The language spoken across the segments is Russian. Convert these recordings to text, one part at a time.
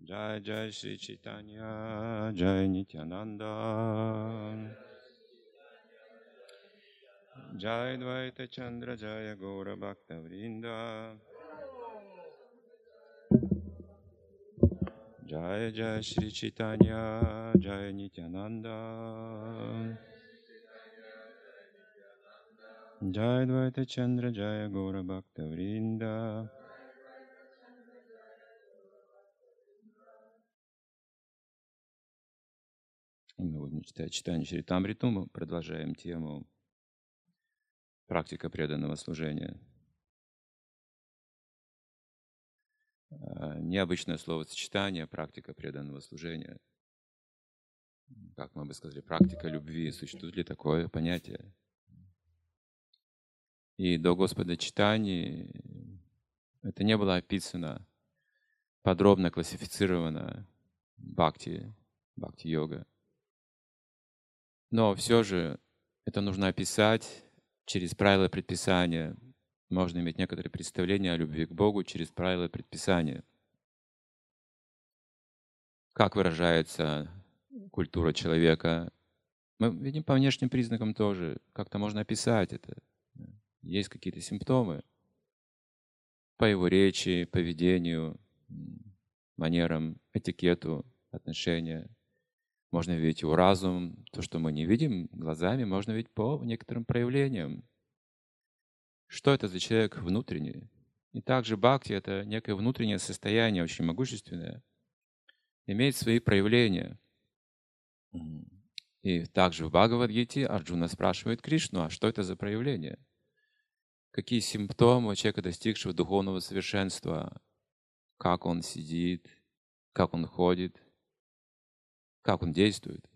Jai Jai Shri Chaitanya, Jai Nityananda, Jai Dvaita Chandra, Jai Gaura Bhakta Vrinda, Jai Jai Shri Chaitanya, Jai Nityananda, Jai Dvaita Chandra, Jai Gaura Bhakta Vrinda. Мы будем читать читание Чаритамриту. Мы продолжаем тему практика преданного служения. Необычное словосочетание практика преданного служения. Как мы бы сказали, практика любви. Существует ли такое понятие? И до Господа читаний это не было описано, подробно классифицировано бхакти-йога. Но все же это нужно описать через правила и предписания. Можно иметь некоторые представления о любви к Богу через правила и предписания. Как выражается культура человека. Мы видим по внешним признакам тоже. Как-то можно описать это. Есть какие-то симптомы по его речи, поведению, манерам, этикету, отношения. Можно видеть его разум. То, что мы не видим глазами, можно видеть по некоторым проявлениям. Что это за человек внутренний? И также бхакти — это некое внутреннее состояние, очень могущественное, имеет свои проявления. И также в Бхагавад-гите Арджуна спрашивает Кришну, а что это за проявление? Какие симптомы у человека, достигшего духовного совершенства? Как он сидит, как он ходит, как он действует?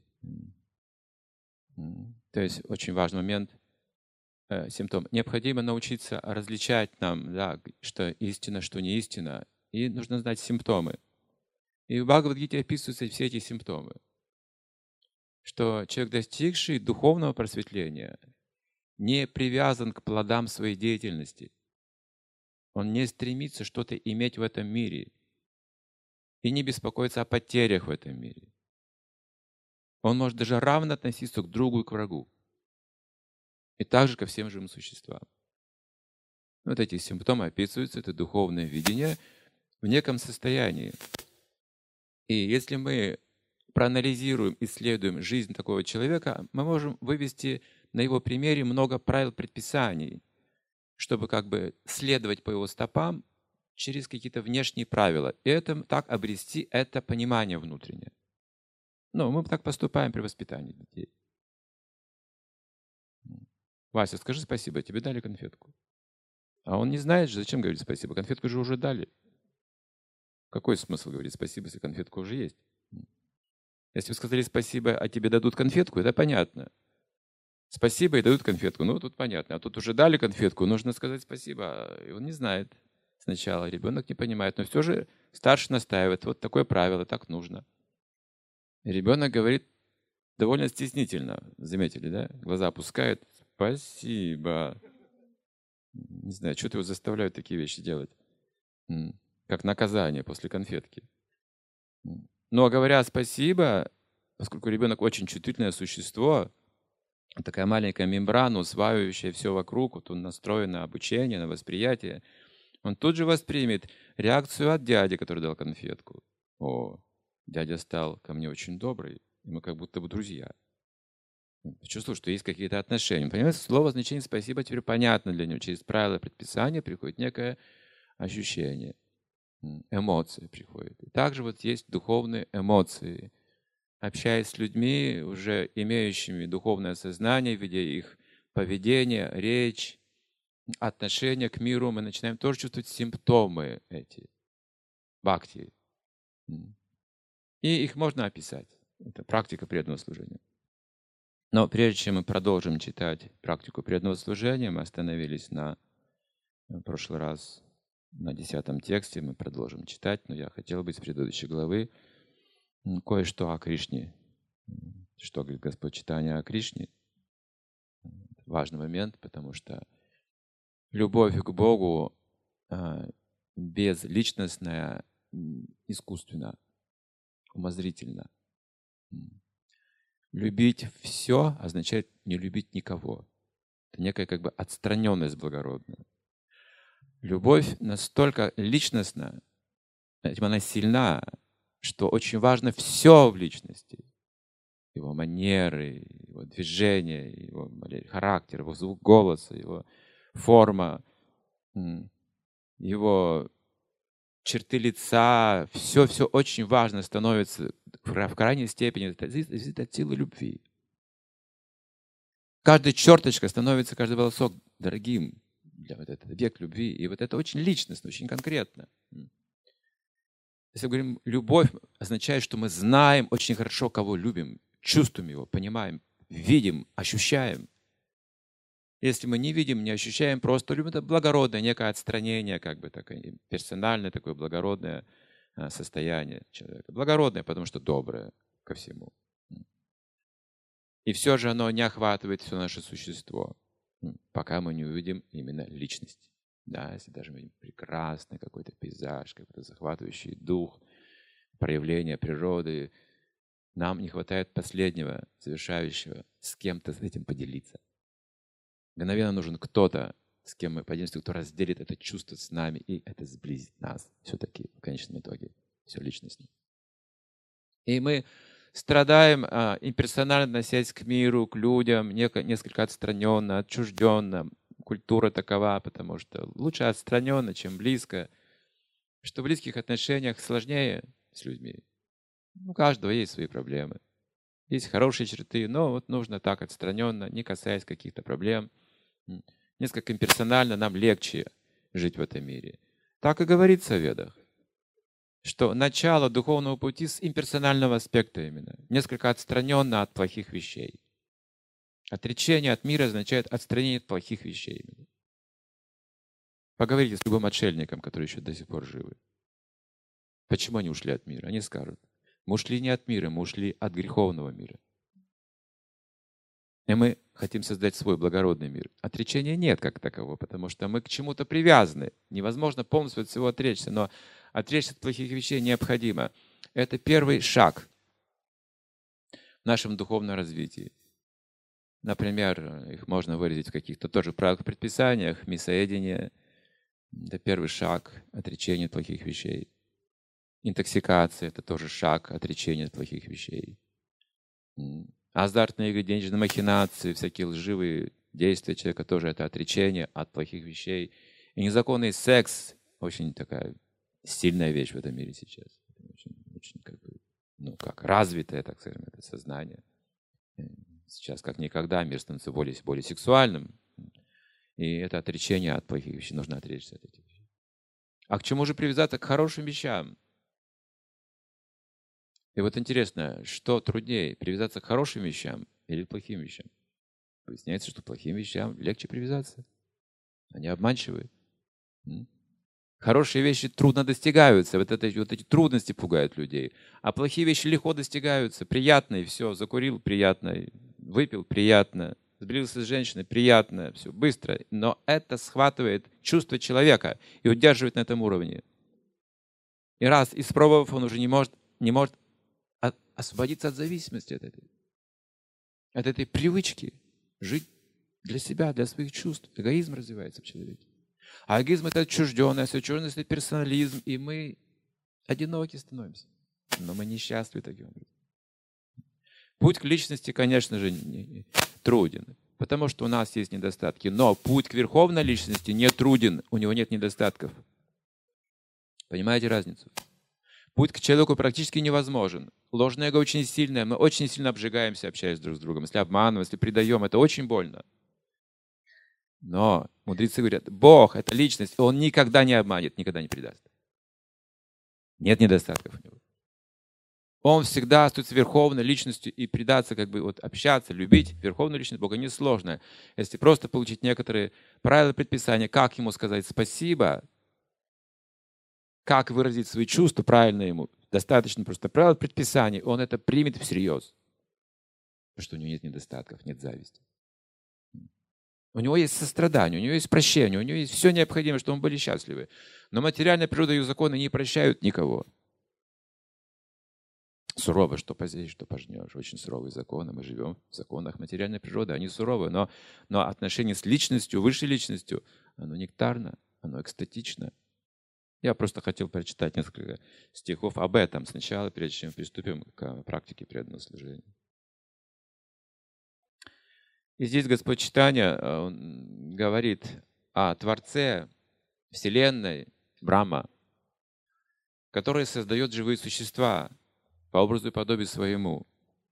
То есть очень важный момент, симптом. Необходимо научиться различать нам, да, что истина, что не истина. И нужно знать симптомы. И в Бхагавад-гите описываются все эти симптомы. Что человек, достигший духовного просветления, не привязан к плодам своей деятельности. Он не стремится что-то иметь в этом мире и не беспокоится о потерях в этом мире. Он может даже равно относиться к другу и к врагу. И также ко всем живым существам. Вот эти симптомы описываются, это духовное видение в неком состоянии. И если мы проанализируем, исследуем жизнь такого человека, мы можем вывести на его примере много правил, предписаний, чтобы как бы следовать по его стопам через какие-то внешние правила. И это, так обрести это понимание внутреннее. Ну, мы так поступаем при воспитании детей. Вася, скажи спасибо, тебе дали конфетку. А он не знает же, зачем говорить спасибо. Конфетку же уже дали. Какой смысл говорить спасибо, если конфетка уже есть? Если вы сказали спасибо, а тебе дадут конфетку, это понятно. Спасибо и дают конфетку. Ну, тут понятно. А тут уже дали конфетку, нужно сказать спасибо. И он не знает сначала. Ребенок не понимает. Но все же старший настаивает. Вот такое правило, так нужно. И ребенок говорит довольно стеснительно. Заметили, да? Глаза опускает. Спасибо. Не знаю, что-то его заставляют такие вещи делать. Как наказание после конфетки. Но говоря спасибо, поскольку ребенок очень чувствительное существо, такая маленькая мембрана, усваивающая все вокруг, вот он настроен на обучение, на восприятие, он тут же воспримет реакцию от дяди, который дал конфетку. О, дядя стал ко мне очень добрый, и мы как будто бы друзья. Чувствую, что есть какие-то отношения. Понимаете, слово значение «спасибо» теперь понятно для него. Через правила предписания приходит некое ощущение, эмоции приходят. И также вот есть духовные эмоции. Общаясь с людьми, уже имеющими духовное сознание, видя их поведение, речь, отношение к миру, мы начинаем тоже чувствовать симптомы эти, бхакти. И их можно описать. Это практика преданного служения. Но прежде чем мы продолжим читать практику преданного служения, мы остановились в прошлый раз на 10 тексте, мы продолжим читать, но я хотел бы из предыдущей главы кое-что о Кришне. Что говорит Господь читание о Кришне. Важный момент, потому что любовь к Богу безличностная, искусственна. умозрительно. Любить все означает не любить никого. Это некая как бы отстраненность благородная. Любовь настолько личностна, этим она сильна, что очень важно все в личности. Его манеры, его движения, его характер, его звук голоса, его форма, его черты лица. Все очень важно становится в крайней степени. Это зависит от силы любви. Каждая черточка становится, каждый волосок дорогим для вот этого век любви. И вот это очень личностно, очень конкретно. Если мы говорим любовь, означает, что мы знаем очень хорошо, кого любим, чувствуем его, понимаем, видим, ощущаем. Если мы не видим, не ощущаем, просто любим, это благородное, некое отстранение, как бы такое персональное, такое благородное состояние человека. Благородное, потому что доброе ко всему. И все же оно не охватывает все наше существо, пока мы не увидим именно личность. Да, если даже мы видим прекрасный какой-то пейзаж, какой-то захватывающий дух, проявление природы, нам не хватает последнего, завершающего, с кем-то с этим поделиться. Мгновенно нужен кто-то, с кем мы поделимся, кто разделит это чувство с нами, и это сблизит нас все-таки в конечном итоге, все личностно. И мы страдаем, имперсонально относясь к миру, к людям, несколько отстраненно, отчужденно. Культура такова, потому что лучше отстраненно, чем близко. Что в близких отношениях сложнее с людьми. У каждого есть свои проблемы. Есть хорошие черты, но вот нужно так отстраненно, не касаясь каких-то проблем. Несколько имперсонально нам легче жить в этом мире. Так и говорится в Ведах, что начало духовного пути с имперсонального аспекта именно. Несколько отстраненно от плохих вещей. Отречение от мира означает отстранение от плохих вещей. Поговорите с любым отшельником, который еще до сих пор живы. Почему они ушли от мира? Они скажут, мы ушли не от мира, мы ушли от греховного мира. И мы хотим создать свой благородный мир. Отречения нет как такового, потому что мы к чему-то привязаны. Невозможно полностью от всего отречься, но отречься от плохих вещей необходимо. Это первый шаг в нашем духовном развитии. Например, их можно выразить в каких-то тоже правилах, предписаниях, мясоедение. Это первый шаг отречения от плохих вещей. Интоксикация – это тоже шаг отречения от плохих вещей. Азартные игры, денежные махинации, всякие лживые действия человека тоже это отречение от плохих вещей. И незаконный секс – очень такая сильная вещь в этом мире сейчас. Очень как бы, развитое, так скажем, это сознание. Сейчас как никогда мир становится более сексуальным. И это отречение от плохих вещей. Нужно отречься от этих вещей. А к чему же привязаться? К хорошим вещам. И вот интересно, что труднее, привязаться к хорошим вещам или к плохим вещам? Выясняется, что к плохим вещам легче привязаться. Они обманчивы. Хорошие вещи трудно достигаются. Вот эти трудности пугают людей. А плохие вещи легко достигаются. Приятно, и все. Закурил, приятно. Выпил, приятно. Сблизился с женщиной, приятно. Все быстро. Но это схватывает чувство человека и удерживает на этом уровне. И раз испробовав, он уже не может освободиться от зависимости от этой привычки жить для себя, для своих чувств. Эгоизм развивается в человеке. А эгоизм – это отчужденность, отчужденность – это персонализм, и мы одиноки становимся. Но мы несчастливы таким образом. Путь к личности, конечно же, труден, потому что у нас есть недостатки. Но путь к верховной личности не труден, у него нет недостатков. Понимаете разницу? Путь к человеку практически невозможен. Ложное эго очень сильное, мы очень сильно обжигаемся, общаясь друг с другом. Если обманываем, если предаем, это очень больно. Но мудрецы говорят, Бог – это личность, Он никогда не обманет, никогда не предаст. Нет недостатков у Него. Он всегда остается верховной личностью, и предаться, общаться, любить верховную личность Бога несложно. Если просто получить некоторые правила предписания, как Ему сказать спасибо, как выразить свои чувства правильно Ему, достаточно просто правила предписаний, Он это примет всерьез. Потому что у него нет недостатков, нет зависти. У него есть сострадание, у него есть прощение, у него есть все необходимое, чтобы мы были счастливы. Но материальная природа и ее законы не прощают никого. Сурово, что посеешь, что пожнешь. Очень суровые законы. Мы живем в законах материальной природы. Они суровые, но отношение с личностью, высшей личностью, оно нектарно, оно экстатично. Я просто хотел прочитать несколько стихов об этом сначала, прежде чем приступим к практике преданного служения. И здесь Господь Чайтанья он говорит о Творце Вселенной, Брахма, который создает живые существа по образу и подобию своему.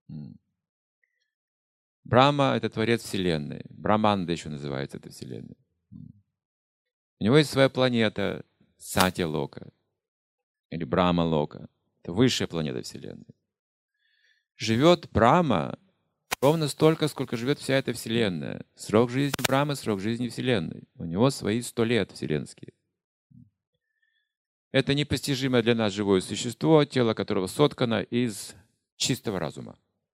Брахма — это Творец Вселенной. Брахманда еще называется эта Вселенная. У него есть своя планета Сатья-лока или Брахма-лока. Это высшая планета Вселенной. Живет Брахма ровно столько, сколько живет вся эта Вселенная. Срок жизни Брахмы — срок жизни Вселенной. У него свои 100 лет вселенские. Это непостижимое для нас живое существо, тело которого соткано из чистого разума.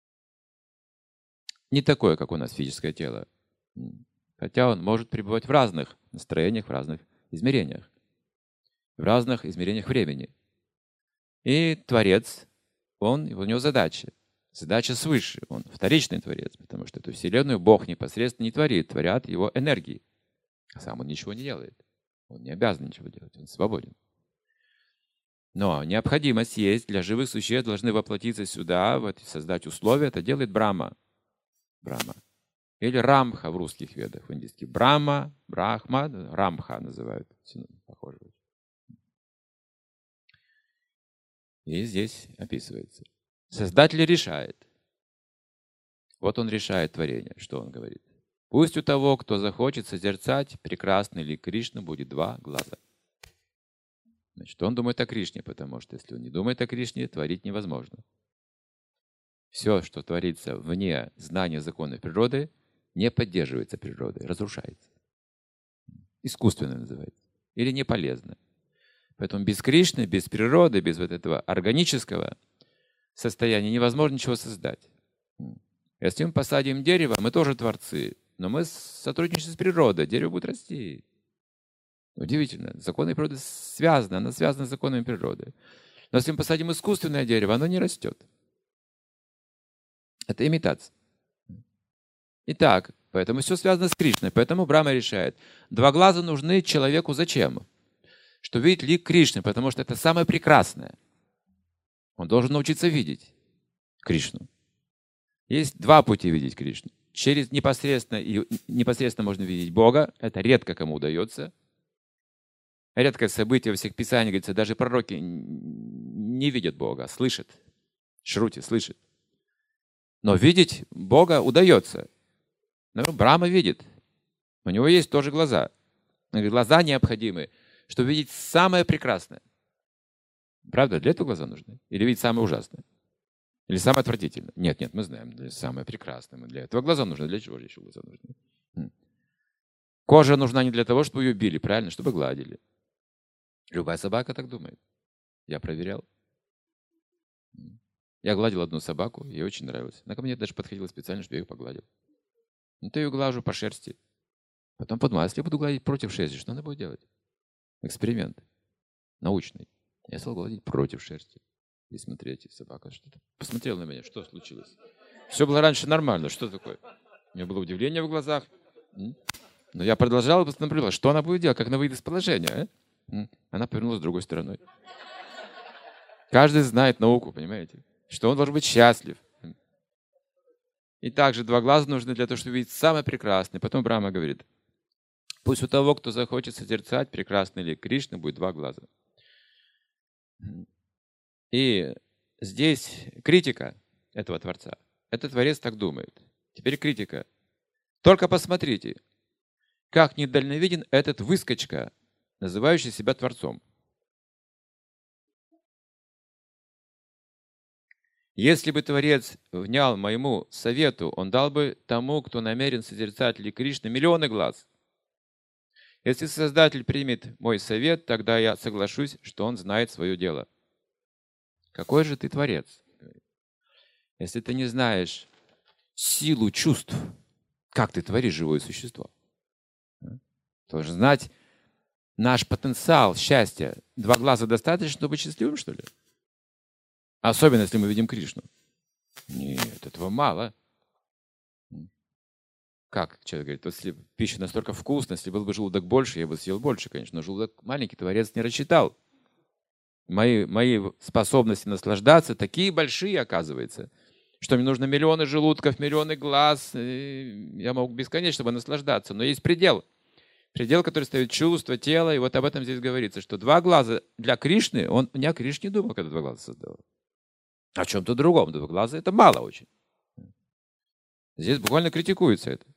Не такое, как у нас физическое тело. Хотя он может пребывать в разных настроениях, в разных измерениях. В разных измерениях времени. И Творец, у него задача. Задача свыше. Он вторичный Творец, потому что эту Вселенную Бог непосредственно не творит. Творят его энергии. Сам он ничего не делает. Он не обязан ничего делать. Он свободен. Но необходимость есть. Для живых существ должны воплотиться сюда, создать условия. Это делает Брахма. Брахма. Или Рамха в русских ведах, в индийских. Брахма, Брахма, Рамха называют. Похоже. И здесь описывается. Создатель решает. Вот он решает творение. Что он говорит? Пусть у того, кто захочет созерцать прекрасный лик Кришны, будет 2 глаза. Значит, он думает о Кришне, потому что если он не думает о Кришне, творить невозможно. Все, что творится вне знания законов природы, не поддерживается природой, разрушается. Искусственно называется. Или не полезно. Поэтому без Кришны, без природы, без вот этого органического состояния невозможно ничего создать. Если мы посадим дерево, мы тоже творцы, но мы сотрудничаем с природой, дерево будет расти. Удивительно. Законы природы связаны, оно связано с законами природы. Но если мы посадим искусственное дерево, оно не растет. Это имитация. Итак, поэтому все связано с Кришной. Поэтому Брахма решает. 2 глаза нужны человеку зачем? Чтобы видеть лик Кришны, потому что это самое прекрасное. Он должен научиться видеть Кришну. Есть 2 пути видеть Кришну. Через непосредственно можно видеть Бога. Это редко кому удается. Редкое событие во всех писаниях, говорится, даже пророки не видят Бога, слышат. Шрути слышит. Но видеть Бога удается. Но Брахма видит. У него есть тоже глаза. Глаза необходимы, чтобы видеть самое прекрасное. Правда? Для этого глаза нужны? Или видеть самое ужасное? Или самое отвратительное? Нет, мы знаем, для самое прекрасное. Для этого глаза нужны. Для чего же еще глаза нужны? Кожа нужна не для того, чтобы ее били, правильно? Чтобы гладили. Любая собака так думает. Я проверял. Я гладил одну собаку, ей очень нравилось. Она ко мне даже подходила специально, чтобы я ее погладил. То я ее глажу по шерсти. Потом подумал, а если я буду гладить против шерсти, что она будет делать? Эксперимент. Научный. Я стал гладить против шерсти. И смотреть, собака что-то посмотрела на меня, что случилось. Все было раньше нормально, что такое? У меня было удивление в глазах. Но я продолжал и наблюдал, что она будет делать, как она выйдет из положения. Она повернулась другой стороной. Каждый знает науку, понимаете? Что он должен быть счастлив. И также 2 глаза нужны для того, чтобы видеть самое прекрасное. Потом Брахма говорит, пусть у того, кто захочет созерцать прекрасный лик Кришны, будет 2 глаза. И здесь критика этого Творца. Этот Творец так думает. Теперь критика. Только посмотрите, как недальновиден этот выскочка, называющий себя Творцом. Если бы Творец внял моему совету, он дал бы тому, кто намерен созерцать лик Кришны, миллионы глаз. Если Создатель примет мой совет, тогда я соглашусь, что он знает свое дело. Какой же ты Творец? Если ты не знаешь силу чувств, как ты творишь живое существо? Должен знать наш потенциал счастья. 2 глаза достаточно, чтобы быть счастливым, что ли? Особенно, если мы видим Кришну. Нет, этого мало. Как человек говорит, если пища настолько вкусная, если был бы желудок больше, я бы съел больше, конечно, но желудок маленький, Творец не рассчитал. Мои способности наслаждаться такие большие, оказывается, что мне нужно миллионы желудков, миллионы глаз, я могу бесконечно наслаждаться, но есть предел. Предел, который ставит чувство, тело, и вот об этом здесь говорится, что 2 глаза для Кришны, он не о Кришне думал, когда 2 глаза создавал. О чем-то другом. 2 глаза — это мало очень. Здесь буквально критикуется это.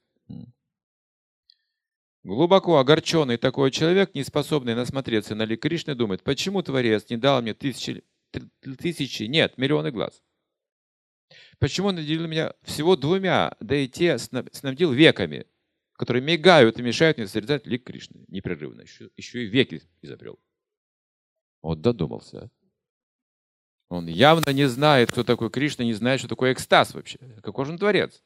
Глубоко огорченный такой человек, не способный насмотреться на лик Кришны, думает, почему Творец не дал мне тысячи, нет, миллионы глаз? Почему он наделил меня всего 2, да и те снабдил веками, которые мигают и мешают мне созерцать лик Кришны непрерывно. Еще и веки изобрел. Вот додумался. Он явно не знает, кто такой Кришна, не знает, что такое экстаз вообще. Какой же он творец?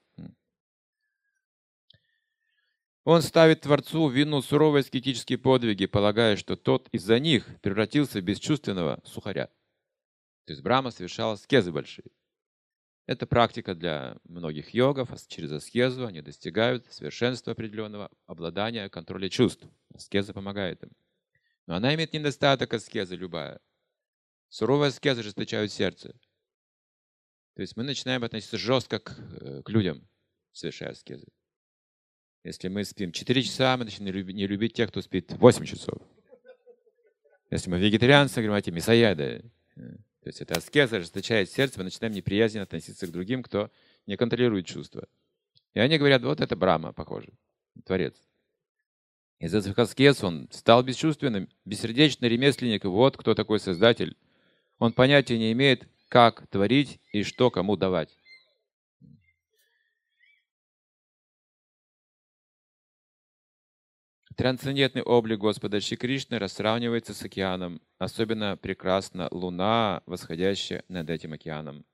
Он ставит Творцу в вину суровые аскетические подвиги, полагая, что тот из-за них превратился в бесчувственного сухаря. То есть Брахма совершал аскезы большие. Это практика для многих йогов. Через аскезу они достигают совершенства определенного обладания, контроля чувств. Аскеза помогает им. Но она имеет недостаток аскезы любая. Суровые аскезы ожесточают сердце. То есть мы начинаем относиться жестко к людям, совершая аскезы. Если мы спим 4 часа, мы начинаем не любить тех, кто спит 8 часов. Если мы вегетарианцы, говорим, эти мясоеды. То есть это аскеза ожесточает сердце, мы начинаем неприязненно относиться к другим, кто не контролирует чувства. И они говорят, вот это Брахма, похоже, Творец. Из-за этих аскез он стал бесчувственным, бессердечный ремесленник, и вот кто такой Создатель. Он понятия не имеет, как творить и что кому давать. Трансцендентный облик Господа Шри Кришны рассравнивается с океаном. Особенно прекрасна луна, восходящая над этим океаном.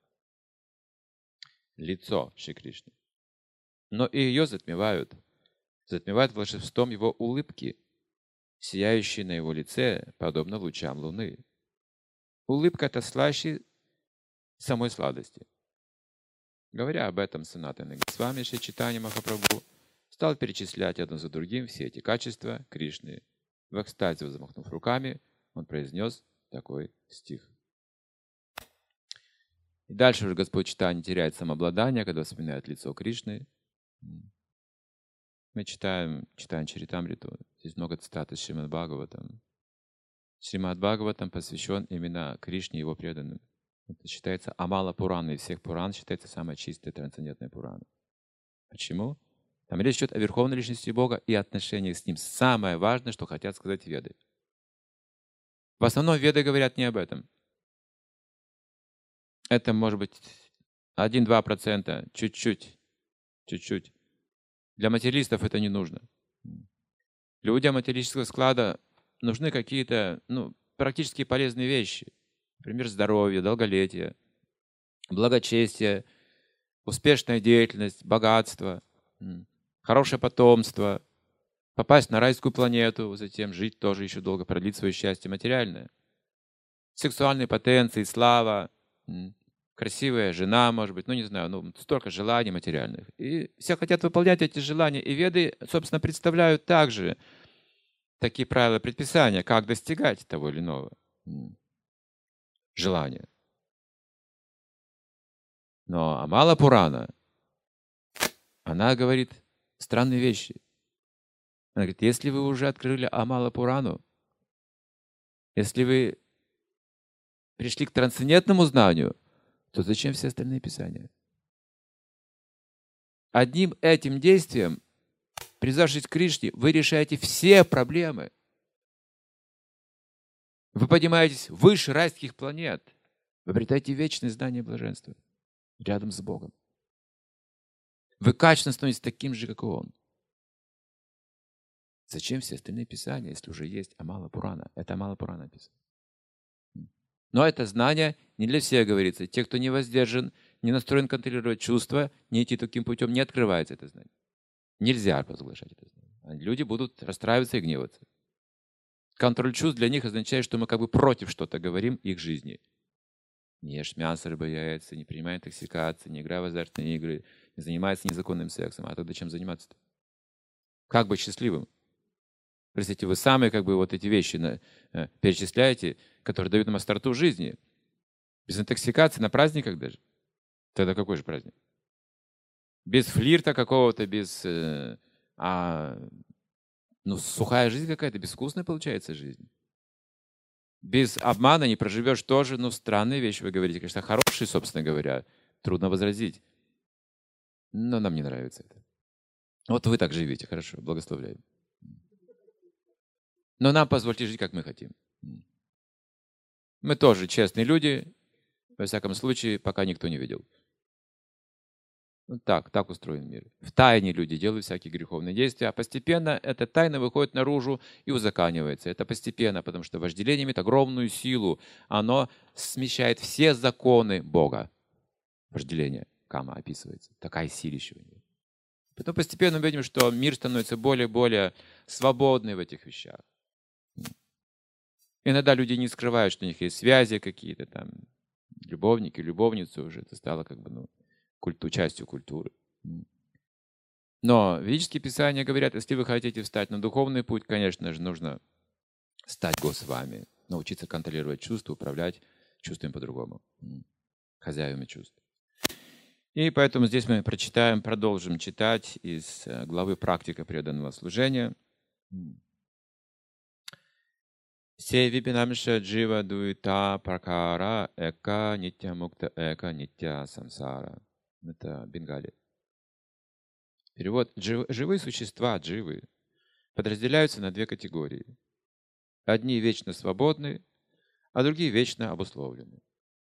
Лицо Шри Кришны. Но и ее затмевают. Затмевают волшебством его улыбки, сияющей на его лице, подобно лучам луны. Улыбка — это слаще самой сладости. Говоря об этом, Санатана Госвами Шри Чайтанья Махапрабху стал перечислять одно за другим все эти качества Кришны. В экстазе, взмахнув руками, он произнес такой стих. И дальше уже Господь Чайтанья теряет самообладание, когда вспоминает лицо Кришны. Мы читаем Чаритамриту. Здесь много цитат из Шримад Бхагаватам. Шримад Бхагаватам посвящен именно Кришне и его преданным. Это считается Амала Пурана. Из всех Пуран считается самая чистая трансцендентная Пурана. Почему? Там речь идет о верховной личности Бога и отношениях с Ним. Самое важное, что хотят сказать Веды. В основном Веды говорят не об этом. Это может быть 1-2%, чуть-чуть. Для материалистов это не нужно. Людям материалистического склада нужны какие-то практически полезные вещи. Например, здоровье, долголетие, благочестие, успешная деятельность, богатство, хорошее потомство, попасть на райскую планету, затем жить тоже еще долго, продлить свое счастье материальное. Сексуальные потенции, слава, красивая жена, может быть, не знаю, столько желаний материальных. И все хотят выполнять эти желания. И Веды, собственно, представляют также такие правила предписания, как достигать того или иного желания. Но Амала Пурана, она говорит странные вещи. Она говорит, если вы уже открыли Амала Пурану, если вы пришли к трансцендентному знанию, то зачем все остальные писания? Одним этим действием, призвавшись к Кришне, вы решаете все проблемы. Вы поднимаетесь выше райских планет. Вы обретаете вечное знание блаженства рядом с Богом. Вы качественно становитесь таким же, как и Он. Зачем все остальные писания, если уже есть Амала Пурана? Это Амала Пурана написано. Но это знание не для всех говорится. Те, кто не воздержан, не настроен контролировать чувства, не идти таким путем, не открывается это знание. Нельзя возглашать это знание. Люди будут расстраиваться и гневаться. Контроль чувств для них означает, что мы как бы против что-то говорим их жизни. не ешь мясо, рыба, яйца, не принимай интоксикации, не играй в азартные игры, не занимайся незаконным сексом. А тогда чем заниматься-то? Как быть счастливым? Представьте, вы самые вот эти вещи перечисляете, которые дают нам остроту жизни. Без интоксикации на праздниках даже. Тогда какой же праздник? Без флирта какого-то, сухая жизнь какая-то, безвкусная получается жизнь. Без обмана не проживешь тоже, странные вещи вы говорите. Конечно, хорошие, собственно говоря, трудно возразить. Но нам не нравится это. Вот вы так живите, хорошо, благословляю. Но нам позвольте жить, как мы хотим. Мы тоже честные люди, во всяком случае, пока никто не видел. Так устроен мир. В тайне люди делают всякие греховные действия, а постепенно эта тайна выходит наружу и узаканивается. Это постепенно, потому что вожделение имеет огромную силу. Оно смещает все законы Бога. Вожделение, кама описывается. Такая силища у него. Потом постепенно мы видим, что мир становится более и более свободный в этих вещах. Иногда люди не скрывают, что у них есть связи какие-то там, любовники, любовницы уже. Это стало частью культуры. Но ведические писания говорят, если вы хотите встать на духовный путь, конечно же, нужно стать Госвами, научиться контролировать чувства, управлять чувствами по-другому, хозяевами чувств. И поэтому здесь мы продолжим читать из главы «Практика преданного служения». Се випинамша джива дуита пракара эка нитя мукта эка нитя самсара. Это Бенгали. Перевод. Живые существа, дживы, подразделяются на две категории. Одни вечно свободны, а другие вечно обусловлены.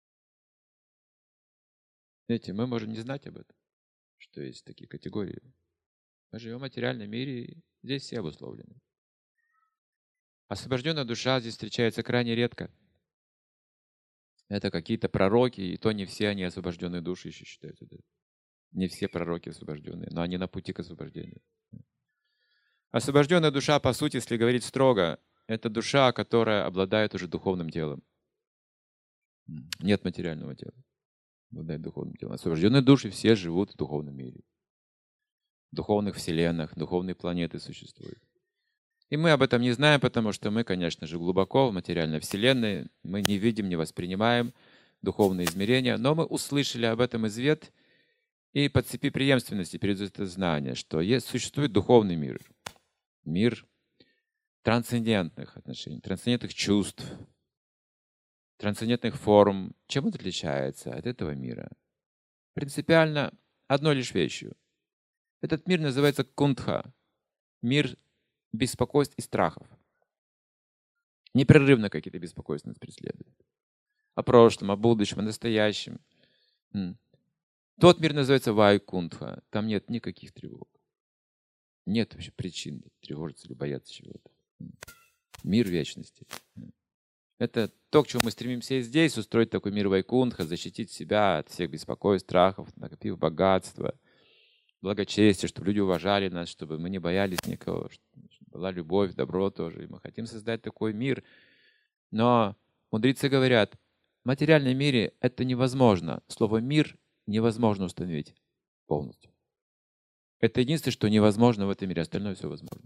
Знаете, мы можем не знать об этом, что есть такие категории. Мы живем в материальном мире, и здесь все обусловлены. Освобожденная душа здесь встречается крайне редко. Это какие-то пророки, и то не все они освобожденные души еще считаются. Да? Не все пророки освобожденные, но они на пути к освобождению. Освобожденная душа, по сути, если говорить строго, это душа, которая обладает уже духовным телом. Нет материального тела. Обладает духовным телом. Освобожденные души все живут в духовном мире. В духовных вселенных, духовные планеты существуют. И мы об этом не знаем, потому что мы, конечно же, глубоко в материальной вселенной. Мы не видим, не воспринимаем духовные измерения, но мы услышали об этом из вед и по цепи преемственности передают это знание, что существует духовный мир. Мир трансцендентных отношений, трансцендентных чувств, трансцендентных форм. Чем он отличается от этого мира? Принципиально одной лишь вещью. Этот мир называется кунтха, мир беспокойств и страхов. Непрерывно какие-то беспокойства нас преследуют. О прошлом, о будущем, о настоящем. Тот мир называется вайкунтха. Там нет никаких тревог. Нет вообще причин тревожиться или бояться чего-то. Мир вечности. Это то, к чему мы стремимся и здесь, устроить такой мир вайкунтха, защитить себя от всех беспокойств, страхов, накопив богатство, благочестие, чтобы люди уважали нас, чтобы мы не боялись никого, чтобы была любовь, добро тоже. И мы хотим создать такой мир. Но мудрецы говорят, в материальном мире это невозможно. Слово «мир» невозможно установить полностью. Это единственное, что невозможно в этом мире, остальное все возможно.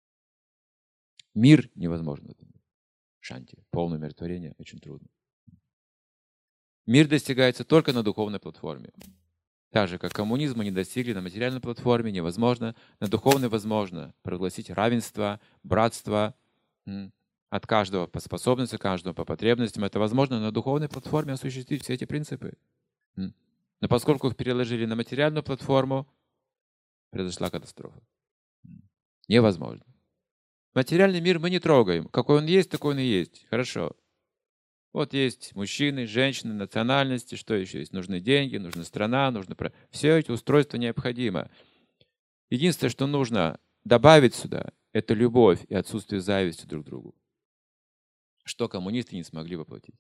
Мир невозможно в этом мире. Шанти, полное умиротворение очень трудно. Мир достигается только на духовной платформе. Так же, как коммунизм мы не достигли на материальной платформе, невозможно. На духовной возможно прогласить равенство, братство от каждого по способностям, каждого по потребностям. Это возможно на духовной платформе осуществить все эти принципы. Но поскольку их переложили на материальную платформу, произошла катастрофа. Невозможно. Материальный мир мы не трогаем. Какой он есть, такой он и есть. Хорошо. Вот есть мужчины, женщины, национальности, что еще есть? Нужны деньги, нужна страна, все эти устройства необходимо. Единственное, что нужно добавить сюда, это любовь и отсутствие зависти друг к другу. Что коммунисты не смогли воплотить.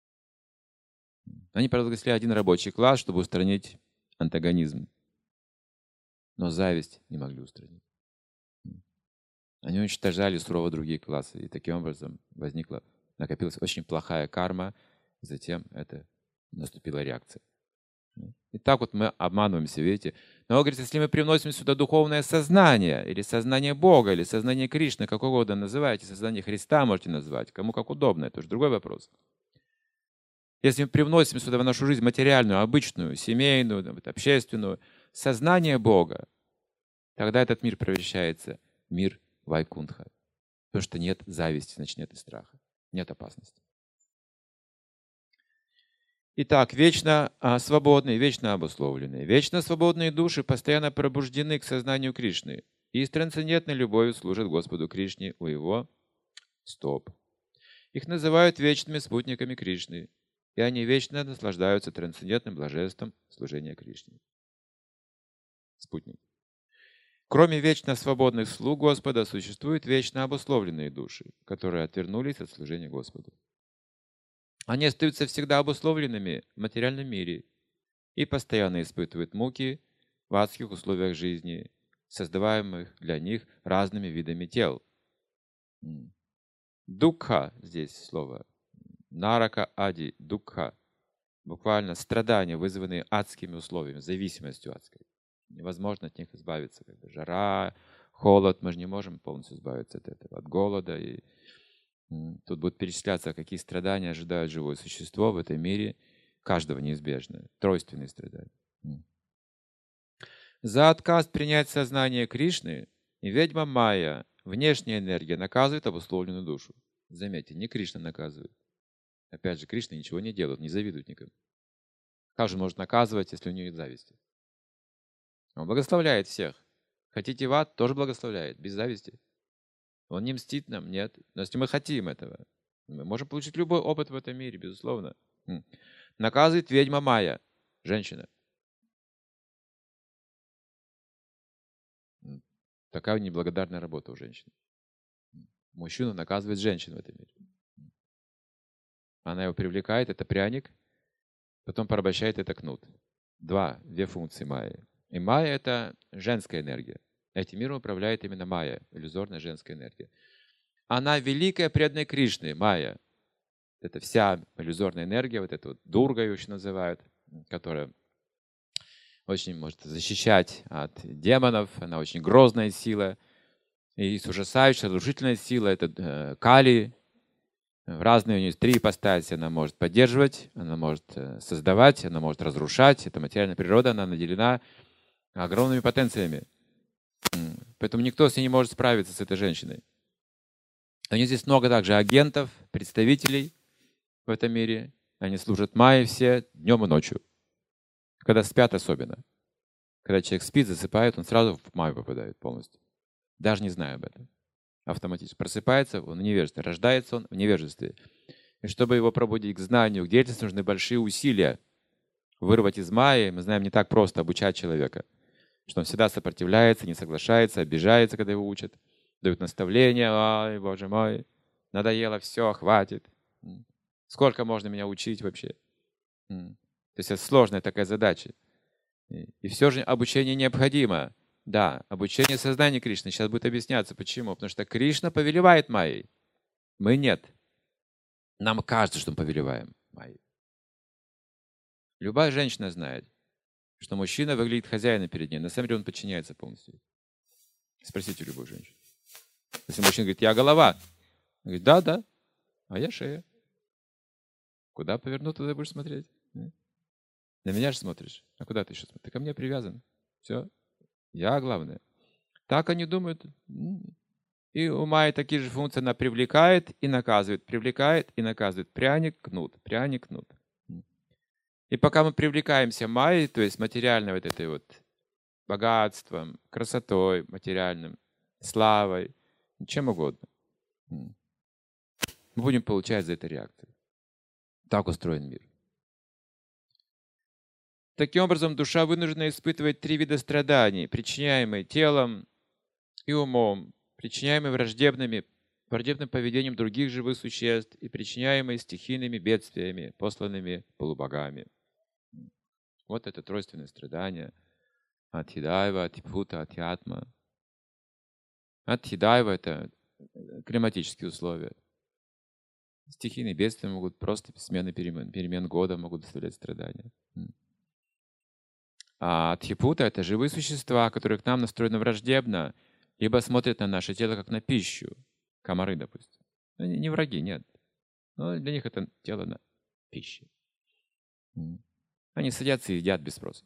Они провозгласили один рабочий класс, чтобы устранить антагонизм. Но зависть не могли устранить. Они уничтожали сурово другие классы. И таким образом накопилась очень плохая карма. И затем это наступила реакция. И так вот мы обманываемся, видите. Но он говорит, если мы привносим сюда духовное сознание, или сознание Бога, или сознание Кришны, как угодно называйте, сознание Христа можете назвать, кому как удобно, это уже другой вопрос. Если мы привносим сюда в нашу жизнь материальную, обычную, семейную, общественную, сознание Бога, тогда этот мир превращается в мир Вайкунтха. Потому что нет зависти, значит нет и страха, нет опасности. Итак, вечно свободные, вечно обусловленные, вечно свободные души постоянно пробуждены к сознанию Кришны и с трансцендентной любовью служат Господу Кришне у его стоп. Их называют вечными спутниками Кришны, и они вечно наслаждаются трансцендентным блаженством служения Кришне. Спутник. Кроме вечно свободных слуг Господа, существуют вечно обусловленные души, которые отвернулись от служения Господу. Они остаются всегда обусловленными в материальном мире и постоянно испытывают муки в адских условиях жизни, создаваемых для них разными видами тел. Дукха здесь слово. Нарака ади дукха. Буквально страдания, вызванные адскими условиями, зависимостью адской. Невозможно от них избавиться. Жара, холод, мы же не можем полностью избавиться от этого, от голода. И тут будут перечисляться, какие страдания ожидают живое существо в этом мире, каждого неизбежно. Тройственные страдания. За отказ принять сознание Кришны ведьма Майя, внешняя энергия, наказывает обусловленную душу. Заметьте, не Кришна наказывает. Опять же, Кришна ничего не делает, не завидует никому. Как же он может наказывать, если у нее нет зависти? Он благословляет всех. Хотите в ад, тоже благословляет, без зависти. Он не мстит нам, нет. Но если мы хотим этого, мы можем получить любой опыт в этом мире, безусловно. Наказывает ведьма Майя, женщина. Такая неблагодарная работа у женщин. Мужчина наказывает женщину в этом мире. Она его привлекает, это пряник, потом порабощает, это кнут. Две функции Майи. И Майя — это женская энергия. Этим миром управляет именно Майя, иллюзорная женская энергия. Она великая преданная Кришны, Майя. Это вся иллюзорная энергия, вот эту вот Дурга ее еще называют, которая очень может защищать от демонов, она очень грозная сила. И есть ужасающая, разрушительная сила, это Кали. Разные у нее есть 3 ипостаси. Она может поддерживать, она может создавать, она может разрушать. Это материальная природа, она наделена огромными потенциями. Поэтому никто с ней не может справиться, с этой женщиной. У нее здесь много также агентов, представителей в этом мире. Они служат Майе все днем и ночью. Когда спят особенно. Когда человек спит, засыпает, он сразу в Майю попадает полностью. Даже не зная об этом. Автоматически. Просыпается он в невежестве, рождается он в невежестве. И чтобы его пробудить к знанию, к деятельности, нужны большие усилия. Вырвать из Майи, мы знаем, не так просто обучать человека. Что он всегда сопротивляется, не соглашается, обижается, когда его учат. Дают наставления, ай, боже мой, надоело, все, хватит. Сколько можно меня учить вообще? То есть это сложная такая задача. И все же обучение необходимо. Да, обучение сознания Кришны. Сейчас будет объясняться, почему. Потому что Кришна повелевает Майей. Мы нет. Нам кажется, что мы повелеваем Майей. Любая женщина знает, что мужчина выглядит хозяином перед ней. На самом деле он подчиняется полностью. Спросите любую женщину. Если мужчина говорит, я голова. Он говорит, да, а я шея. Куда поверну, туда будешь смотреть. На меня же смотришь. А куда ты еще смотришь? Ты ко мне привязан. Все. Я главное. Так они думают. И у Майи такие же функции. Она привлекает и наказывает. Привлекает и наказывает. Пряник, кнут. Пряник, кнут. И пока мы привлекаемся Майей, то есть материальной вот этой вот богатством, красотой материальным, славой, чем угодно, мы будем получать за это реакцию. Так устроен мир. Таким образом, душа вынуждена испытывать 3 вида страданий, причиняемые телом и умом, причиняемые враждебным поведением других живых существ и причиняемые стихийными бедствиями, посланными полубогами. Вот это тройственное страдание. Адхидайва, Адхипута, Адхиатма. Адхидайва — это климатические условия. Стихийные бедствия могут, просто смены перемен года могут доставлять страдания. А тхипута — это живые существа, которые к нам настроены враждебно, либо смотрят на наше тело как на пищу. Комары, допустим. Они не враги, нет. Но для них это тело на пища. Они садятся и едят без спроса.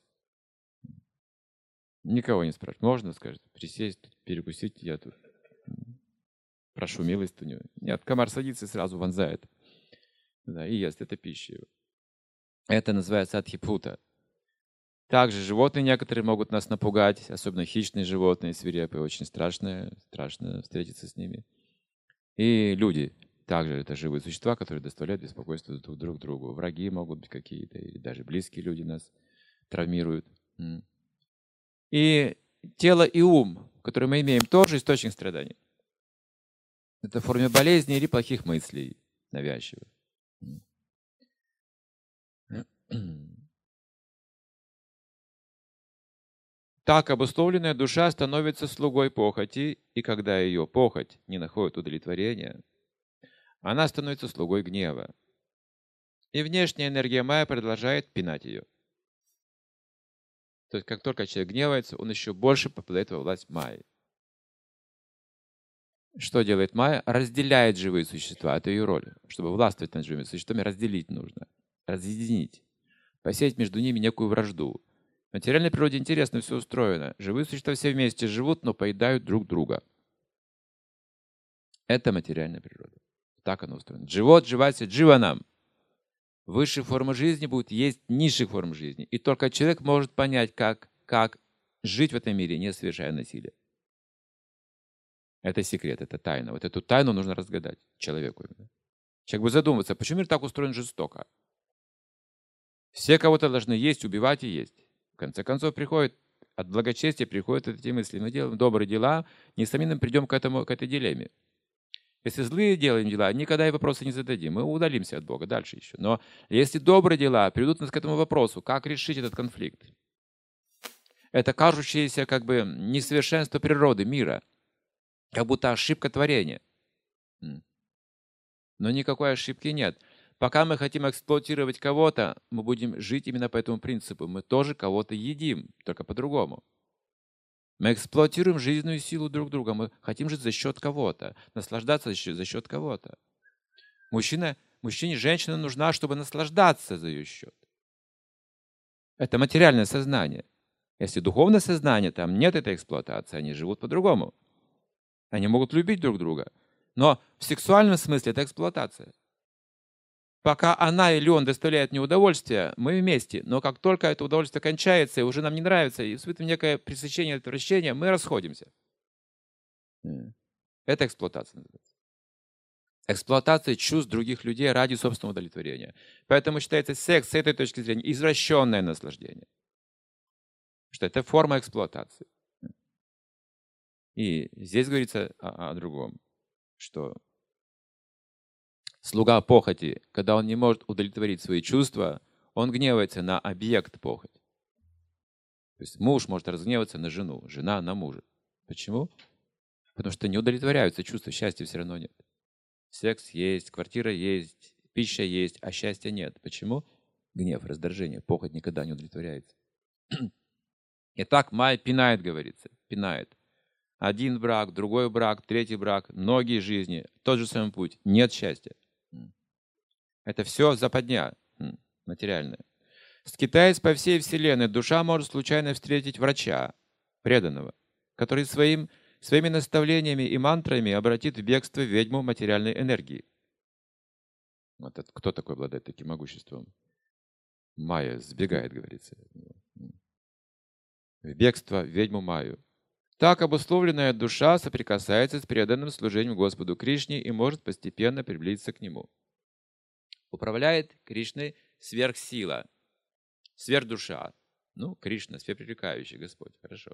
Никого не спрашивают. Можно, скажет, присесть, перекусить, я тут прошу милостыню. Нет, комар садится и сразу вонзает. Да, и ест. Это пища его. Это называется адхипута. Также животные некоторые могут нас напугать, особенно хищные животные, свирепые, очень страшно встретиться с ними. И люди также это живые существа, которые доставляют беспокойство друг другу. Враги могут быть какие-то, или даже близкие люди нас травмируют. И тело и ум, которые мы имеем, тоже источник страданий. Это в форме болезни или плохих мыслей, навязчивых. Так обусловленная душа становится слугой похоти, и когда ее похоть не находит удовлетворения, она становится слугой гнева. И внешняя энергия майя продолжает пинать ее. То есть, как только человек гневается, он еще больше попадает во власть майи. Что делает майя? Разделяет живые существа. Это ее роль. Чтобы властвовать над живыми существами, разделить нужно. Разъединить. Посеять между ними некую вражду. В материальной природе интересно все устроено. Живые существа все вместе живут, но поедают друг друга. Это материальная природа. Так оно устроено. Дживот, дживаси, дживанам. Высшие формы жизни будут есть низших форм жизни. И только человек может понять, как жить в этом мире, не совершая насилия. Это секрет, это тайна. Вот эту тайну нужно разгадать человеку. Человек будет задумываться, почему мир так устроен жестоко? Все кого-то должны есть, убивать и есть. В конце концов, от благочестия приходят эти мысли. Мы делаем добрые дела, несомненно, придем к этой дилемме. Если злые делаем дела, никогда и вопросы не зададим. Мы удалимся от Бога дальше еще. Но если добрые дела приведут нас к этому вопросу, как решить этот конфликт? Это кажущееся как бы несовершенство природы, мира. Как будто ошибка творения. Но никакой ошибки нет. Пока мы хотим эксплуатировать кого-то, мы будем жить именно по этому принципу. Мы тоже кого-то едим, только по-другому. Мы эксплуатируем жизненную силу друг друга. Мы хотим жить за счет кого-то, наслаждаться за счет кого-то. Мужчине женщина нужна, чтобы наслаждаться за ее счет. Это материальное сознание. Если духовное сознание, там нет этой эксплуатации, они живут по-другому. Они могут любить друг друга. Но в сексуальном смысле это эксплуатация. Пока она или он доставляет мне удовольствие, мы вместе. Но как только это удовольствие кончается, и уже нам не нравится, и испытываем некое пресыщение, отвращение, мы расходимся. Это эксплуатация называется. Эксплуатация чувств других людей ради собственного удовлетворения. Поэтому считается секс с этой точки зрения извращенное наслаждение. Что это форма эксплуатации. И здесь говорится о другом, что слуга похоти, когда он не может удовлетворить свои чувства, он гневается на объект похоти. То есть муж может разгневаться на жену, жена на мужа. Почему? Потому что не удовлетворяются чувства, счастья все равно нет. Секс есть, квартира есть, пища есть, а счастья нет. Почему? Гнев, раздражение, похоть никогда не удовлетворяется. Итак, майя пинает, говорится, пинает. Один брак, другой брак, третий брак, многие жизни, тот же самый путь, нет счастья. Это все западня материальная. Скитаясь по всей вселенной, душа может случайно встретить врача, преданного, который своими наставлениями и мантрами обратит в бегство ведьму материальной энергии. Вот это, кто такой обладает таким могуществом? Майя сбегает, говорится. В бегство ведьму Майю. Так обусловленная душа соприкасается с преданным служением Господу Кришне и может постепенно приблизиться к Нему. Управляет Кришной сверхсила, сверхдуша. Ну, Кришна, всепривлекающий Господь, хорошо.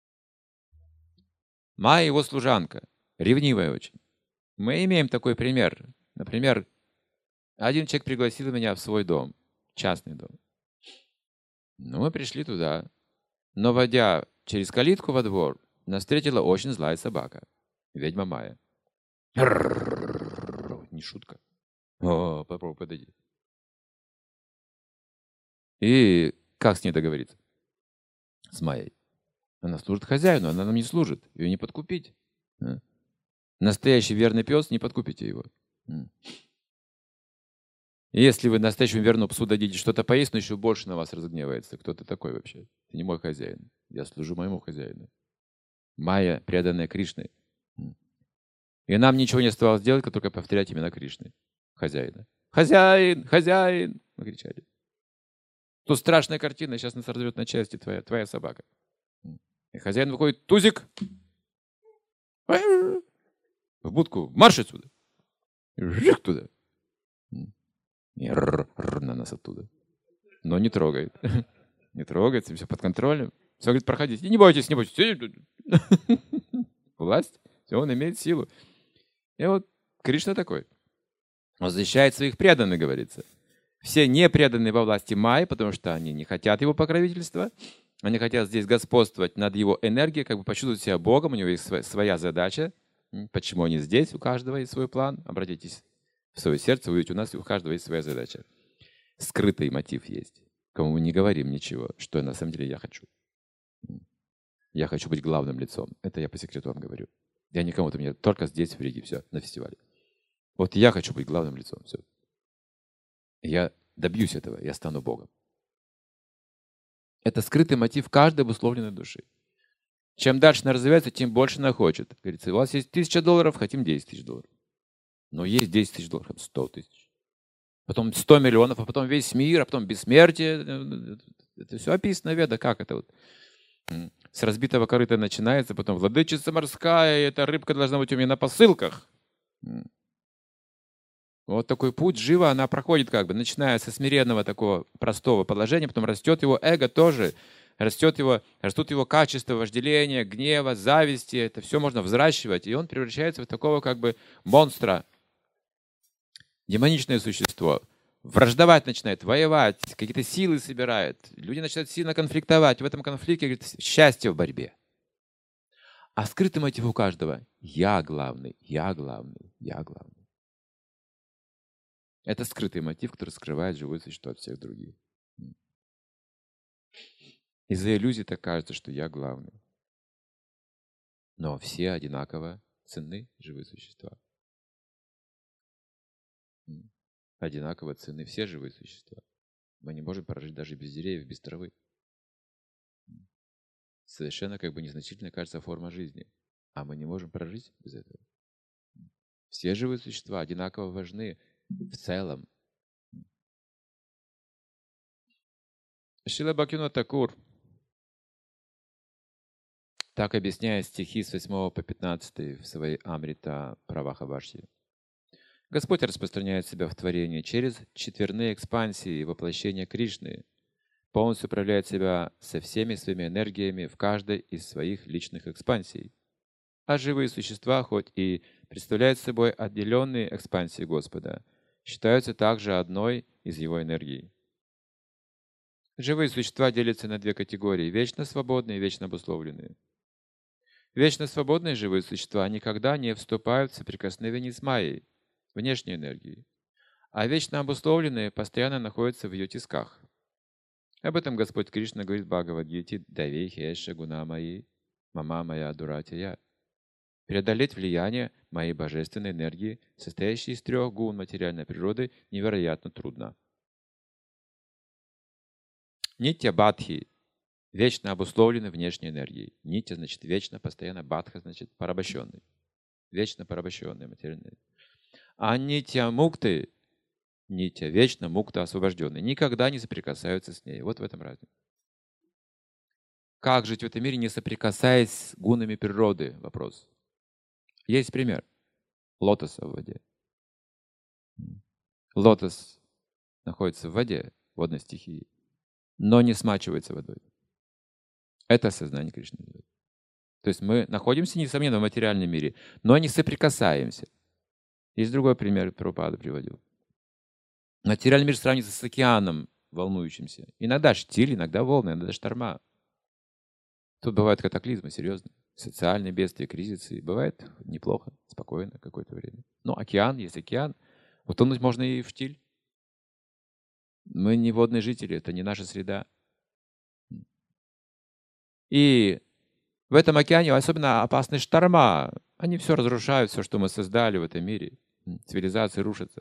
Майя его служанка, ревнивая очень. Мы имеем такой пример. Например, один человек пригласил меня в свой дом, частный дом. Ну, мы пришли туда. Но, войдя через калитку во двор, нас встретила очень злая собака, ведьма Майя. Не шутка. О, попробуй подойди. И как с ней договориться? С Майей. Она служит хозяину, она нам не служит. Ее не подкупить. Настоящий верный пес, не подкупите его. Если вы настоящему верному псу дадите что-то поесть, он еще больше на вас разгневается. Кто ты такой вообще? Ты не мой хозяин. Я служу моему хозяину. Майя, преданная Кришне. И нам ничего не оставалось делать, как только повторять имена Кришны, хозяина. «Хозяин! Хозяин!» мы кричали. Тут страшная картина, сейчас нас разорвет на части твоя собака. И хозяин выходит: «Тузик! В будку! Марш отсюда!» И жик туда. И на нас оттуда. Но не трогает. Не трогается, все под контролем. Все говорит: проходите. И не бойтесь, не бойтесь. Власть, все, он имеет силу. И вот Кришна такой. Он защищает своих преданных, говорится. Все не преданные во власти Майи, потому что они не хотят его покровительства. Они хотят здесь господствовать над его энергией, как бы почувствовать себя Богом. У него есть своя задача. Почему они здесь? У каждого есть свой план. Обратитесь в свое сердце, вы увидите, у нас у каждого есть своя задача. Скрытый мотив есть. Кому мы не говорим ничего, что на самом деле я хочу. Я хочу быть главным лицом. Это я по секрету вам говорю. Я никому там не... Только здесь, в Риге, все, на фестивале. Вот я хочу быть главным лицом. Все. Я добьюсь этого, я стану Богом. Это скрытый мотив каждой обусловленной души. Чем дальше она развивается, тем больше она хочет. Говорится, у вас есть $1000, хотим $10 000. Но есть $10 000, 100 000. Потом 100 миллионов, а потом весь мир, а потом бессмертие. Это все описано в Ведах, как это вот. С разбитого корыта начинается, потом владычица морская, и эта рыбка должна быть у меня на посылках. Вот такой путь жива, она проходит как бы, начиная со смиренного такого простого положения, потом растет его эго тоже, растут его качества вожделения, гнева, зависти, это все можно взращивать, и он превращается в такого как бы монстра, демоничное существо. Враждовать начинает, воевать, какие-то силы собирает. Люди начинают сильно конфликтовать. В этом конфликте, говорит, счастье в борьбе. А скрытый мотив у каждого – я главный, я главный, я главный. Это скрытый мотив, который скрывает живое существо от всех других. Из-за иллюзий так кажется, что я главный. Но все одинаково ценны, живые существа. Одинаково ценны все живые существа. Мы не можем прожить даже без деревьев, без травы. Совершенно как бы незначительная кажется форма жизни. А мы не можем прожить без этого. Все живые существа одинаково важны в целом. Шрила Бхактивинода Такур так объясняет стихи с 8 по 15 в своей Амрита Праваха Бхашьи. Господь распространяет себя в творении через четверные экспансии воплощения Кришны, полностью управляет себя со всеми своими энергиями в каждой из своих личных экспансий. А живые существа, хоть и представляют собой отделенные экспансии Господа, считаются также одной из Его энергий. Живые существа делятся на две категории – вечно свободные и вечно обусловленные. Вечно свободные живые существа никогда не вступают в соприкосновение с Майей, внешней энергией, а вечно обусловленные постоянно находятся в ее тисках. Об этом Господь Кришна говорит в Бхагавад-гите «Давей хеша гуна мои, мама моя дуратия». Преодолеть влияние моей божественной энергии, состоящей из 3 гун материальной природы, невероятно трудно. Нитья бадхи – вечно обусловлены внешней энергией. Нитья значит вечно, постоянно, бадха значит порабощенный. Вечно порабощенный материальный. А нитья мукты, нитья вечно, мукта освобожденный, никогда не соприкасаются с ней. Вот в этом разница. Как жить в этом мире, не соприкасаясь с гунами природы? Вопрос. Есть пример лотоса в воде. Лотос находится в воде, водной стихии, но не смачивается водой. Это сознание Кришны. То есть мы находимся, несомненно, в материальном мире, но не соприкасаемся. Есть другой пример, Прабхупада приводил. Материальный мир сравнится с океаном волнующимся. Иногда штиль, иногда волны, иногда шторма. Тут бывают катаклизмы серьезные, социальные бедствия, кризисы. Бывает неплохо, спокойно какое-то время. Но океан есть океан. Утонуть можно и в штиль. Мы не водные жители, это не наша среда. И в этом океане особенно опасны шторма. Они все разрушают, все, что мы создали в этом мире. Цивилизации рушатся.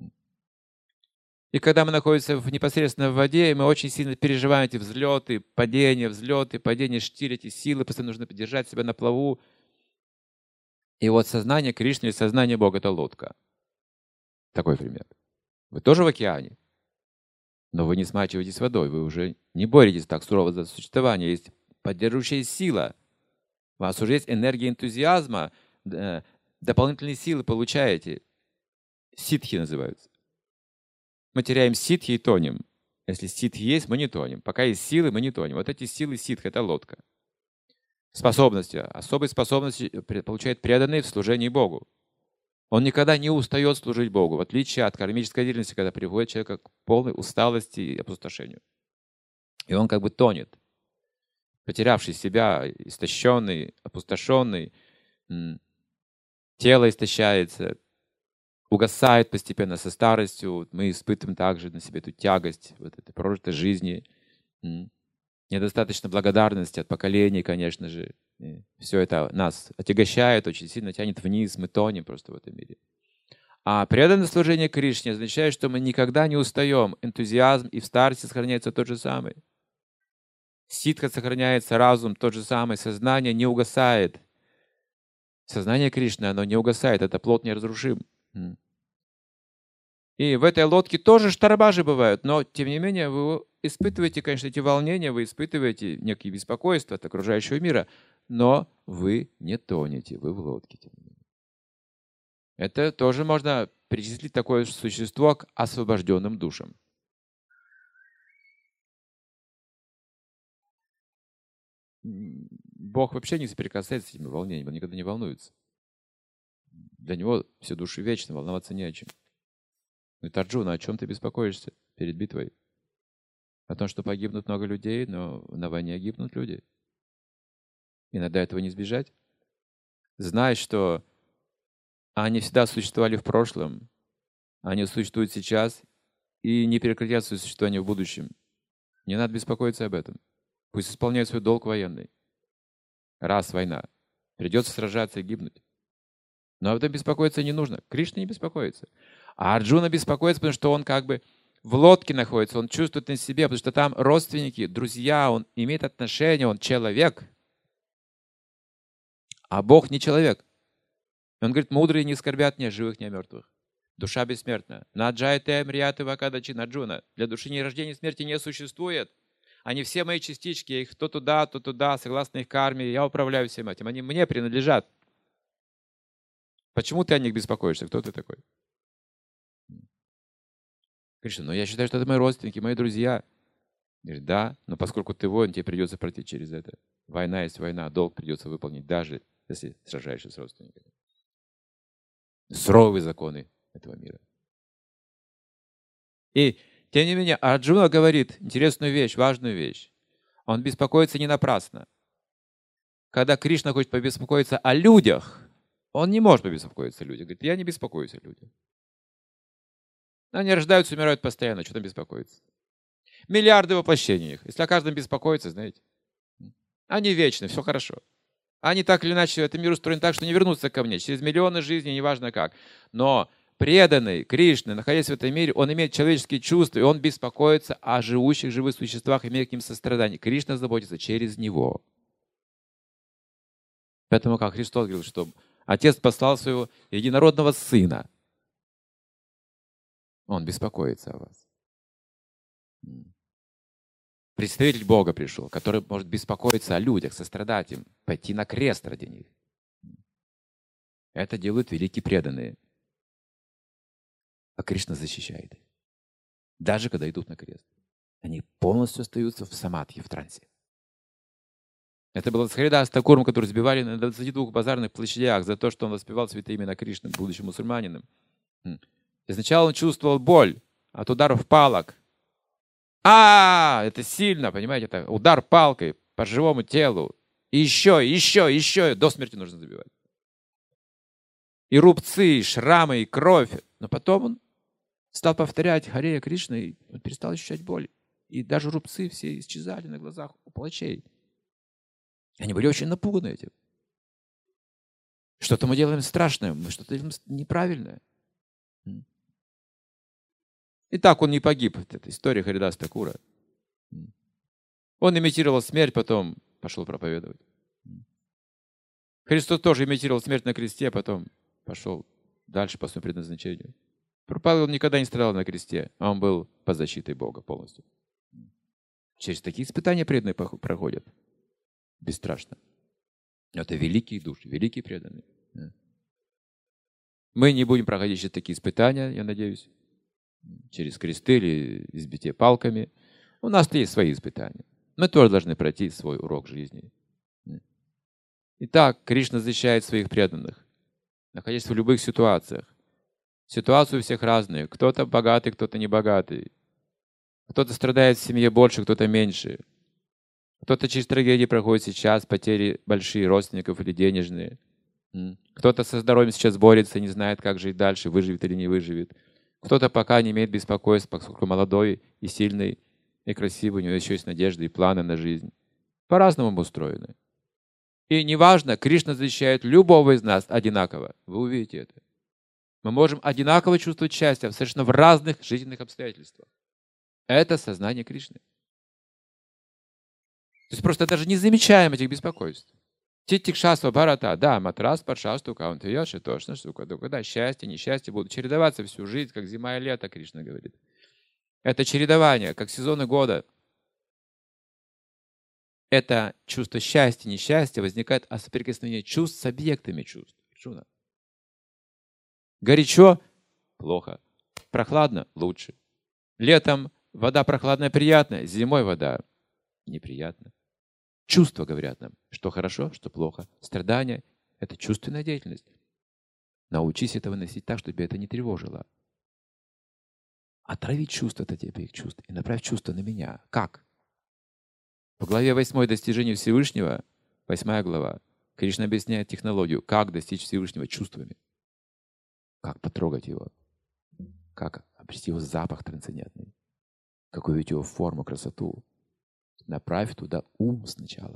И когда мы находимся непосредственно в воде, мы очень сильно переживаем эти взлеты, падения штиль, эти силы, постоянно нужно поддержать себя на плаву. И вот сознание Кришны или сознание Бога — это лодка. Такой пример. Вы тоже в океане, но вы не смачиваетесь водой, вы уже не боретесь так сурово за существование. Есть поддерживающая сила. У вас уже есть энергия энтузиазма, дополнительные силы получаете. Ситхи называются. Мы теряем ситхи и тонем. Если ситхи есть, мы не тонем. Пока есть силы, мы не тонем. Вот эти силы ситхи — это лодка. Способности. Особые способности получает преданный в служении Богу. Он никогда не устает служить Богу, в отличие от кармической деятельности, когда приводит человека к полной усталости и опустошению. И он как бы тонет, потерявший себя, истощенный, опустошенный, тело истощается, угасает постепенно со старостью. Мы испытываем также на себе эту тягость вот этой прожитой жизни. Недостаточно благодарности от поколений, конечно же. И все это нас отягощает, очень сильно тянет вниз, мы тонем просто в этом мире. А преданное служение Кришне означает, что мы никогда не устаем. Энтузиазм и в старости сохраняется тот же самый. Ситха сохраняется, разум тот же самый, сознание не угасает. Сознание Кришны, оно не угасает, это плод неразрушим. И в этой лодке тоже шторма же бывают, но тем не менее вы испытываете, конечно, эти волнения, вы испытываете некие беспокойства от окружающего мира, но вы не тонете, вы в лодке. Это тоже можно причислить такое существо к освобожденным душам. Бог вообще не соприкасается с этими волнениями, он никогда не волнуется. Для него все души вечны, волноваться не о чем. Говорит: Арджуна, о чем ты беспокоишься перед битвой? О том, что погибнут много людей, но на войне гибнут люди. Иногда этого не избежать. Знай, что они всегда существовали в прошлом, они существуют сейчас и не прекратят свое существование в будущем. Не надо беспокоиться об этом. Пусть исполняют свой долг военный. Раз война, придется сражаться и гибнуть. Но об этом беспокоиться не нужно. Кришна не беспокоится. А Арджуна беспокоится, потому что он как бы в лодке находится, он чувствует на себе, потому что там родственники, друзья, он имеет отношения, он человек. А Бог не человек. Он говорит: мудрые не скорбят ни о живых, ни о мертвых. Душа бессмертна. Наджайте мрияты вакадачи наджуна. Для души ни рождения, ни смерти не существует. Они все мои частички, я их то туда, согласно их карме, я управляю всем этим. Они мне принадлежат. Почему ты о них беспокоишься? Кто ты такой? Кришна: ну я считаю, что это мои родственники, мои друзья. Говорит: да, но поскольку ты воин, тебе придется пройти через это. Война есть война, долг придется выполнить, даже если сражаешься с родственниками. Суровые законы этого мира. И тем не менее, Арджуна говорит интересную вещь, важную вещь. Он беспокоится не напрасно. Когда Кришна хочет побеспокоиться о людях, он не может побеспокоиться о людях. Говорит: я не беспокоюсь о людях. Они рождаются, умирают постоянно, что там беспокоиться? Миллиарды воплощений их. Если о каждом беспокоиться, знаете, они вечны, все хорошо. Они так или иначе, этот мир устроен так, что не вернутся ко мне. Через миллионы жизней, неважно как. Но преданный Кришне, находясь в этом мире, он имеет человеческие чувства, и он беспокоится о живущих, живых существах, имея к ним сострадание. Кришна заботится через него. Поэтому, как Христос говорил, что Отец послал своего единородного Сына. Он беспокоится о вас. Представитель Бога пришел, который может беспокоиться о людях, сострадать им, пойти на крест ради них. Это делают великие преданные. А Кришна защищает их. Даже когда идут на крест. Они полностью остаются в самадхи, в трансе. Это было с Харидас Такуром, который сбивали на 22 базарных площадях за то, что он воспевал святые имена Кришны, будучи мусульманином. И сначала он чувствовал боль от ударов палок. Это сильно, понимаете, это удар палкой по живому телу. И еще, до смерти нужно забивать. И рубцы, и шрамы, и кровь. Но потом он Стал повторять Харе Кришна, и он перестал ощущать боль. И даже рубцы все исчезали на глазах у палачей. Они были очень напуганы этим. Что-то мы делаем страшное, мы что-то делаем неправильное. И так он не погиб. Это история Харидас Такура. Он имитировал смерть, потом пошел проповедовать. Христос тоже имитировал смерть на кресте, потом пошел дальше по своему предназначению. Павел никогда не страдал на кресте, а он был под защитой Бога полностью. Через такие испытания преданные проходят. Бесстрашно. Это великие души, великие преданные. Мы не будем проходить через такие испытания, я надеюсь, через кресты или избитие палками. У нас-то есть свои испытания. Мы тоже должны пройти свой урок жизни. Итак, Кришна защищает своих преданных, находясь в любых ситуациях. Ситуации у всех разные. Кто-то богатый, кто-то не богатый. Кто-то страдает в семье больше, кто-то меньше. Кто-то через трагедии проходит сейчас, потери большие родственников или денежные. Кто-то со здоровьем сейчас борется, не знает, как жить дальше, выживет или не выживет. Кто-то пока не имеет беспокойства, поскольку молодой и сильный, и красивый, у него еще есть надежды и планы на жизнь. По-разному мы устроены. И неважно, Кришна защищает любого из нас одинаково. Вы увидите это. Мы можем одинаково чувствовать счастье совершенно в разных жизненных обстоятельствах. Это сознание Кришны. То есть просто даже не замечаем этих беспокойств. Титикшасва Бхарата, да, матрас, паршасту, каунтайоши, точно штука. Да, счастье, несчастье будут чередоваться всю жизнь, как зима и лето, Кришна говорит. Это чередование, как сезоны года. Это чувство счастья, несчастья возникает от соприкосновения чувств с объектами чувств. Горячо – плохо. Прохладно – лучше. Летом вода прохладная приятная, зимой вода неприятна. Чувства говорят нам, что хорошо, что плохо. Страдания – это чувственная деятельность. Научись это выносить так, чтобы тебя это не тревожило. Отрави чувства от этих чувств и направь чувства на меня. Как? В главе 8 «Достижение Всевышнего», 8 глава, Кришна объясняет технологию, как достичь Всевышнего чувствами. Как потрогать его. Как обрести его запах трансцендентный. Как увидеть его форму, красоту. Направь туда ум сначала.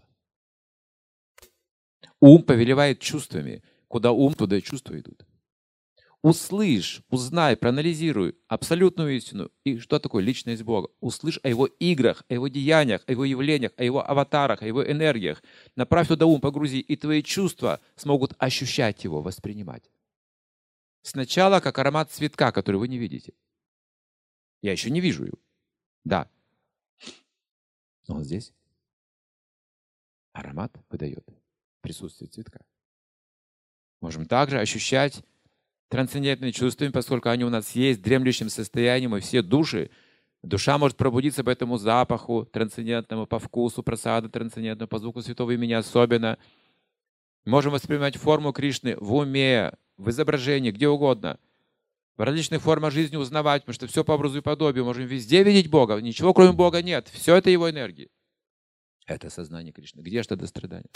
Ум повелевает чувствами. Куда ум, туда и чувства идут. Услышь, узнай, проанализируй абсолютную истину. И что такое личность Бога? Услышь о Его играх, о Его деяниях, о Его явлениях, о Его аватарах, о Его энергиях. Направь туда ум, погрузи, и твои чувства смогут ощущать Его, воспринимать. Сначала как аромат цветка, который вы не видите. Я еще не вижу его. Да. Но он здесь. Аромат выдает присутствие цветка. Можем также ощущать трансцендентные чувства, поскольку они у нас есть в дремлющем состоянии, мы все души. Душа может пробудиться по этому запаху трансцендентному, по вкусу прасада трансцендентному, по звуку святого имени особенно. Можем воспринимать форму Кришны в уме, в изображении, где угодно. В различных формах жизни узнавать, потому что все по образу и подобию. Можем везде видеть Бога. Ничего, кроме Бога, нет. Все это Его энергии. Это сознание Кришны. Где же тогда страдания?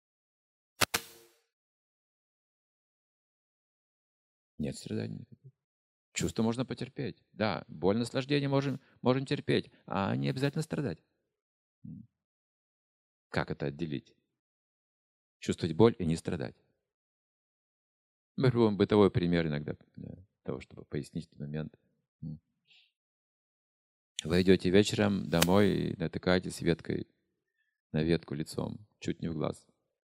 Нет страданий. Чувства можно потерпеть. Да, боль, наслаждение можем терпеть, а не обязательно страдать. Как это отделить? Чувствовать боль и не страдать. Мы берем бытовой пример иногда для того, чтобы пояснить этот момент. Вы идете вечером домой и натыкаетесь веткой на ветку лицом, чуть не в глаз.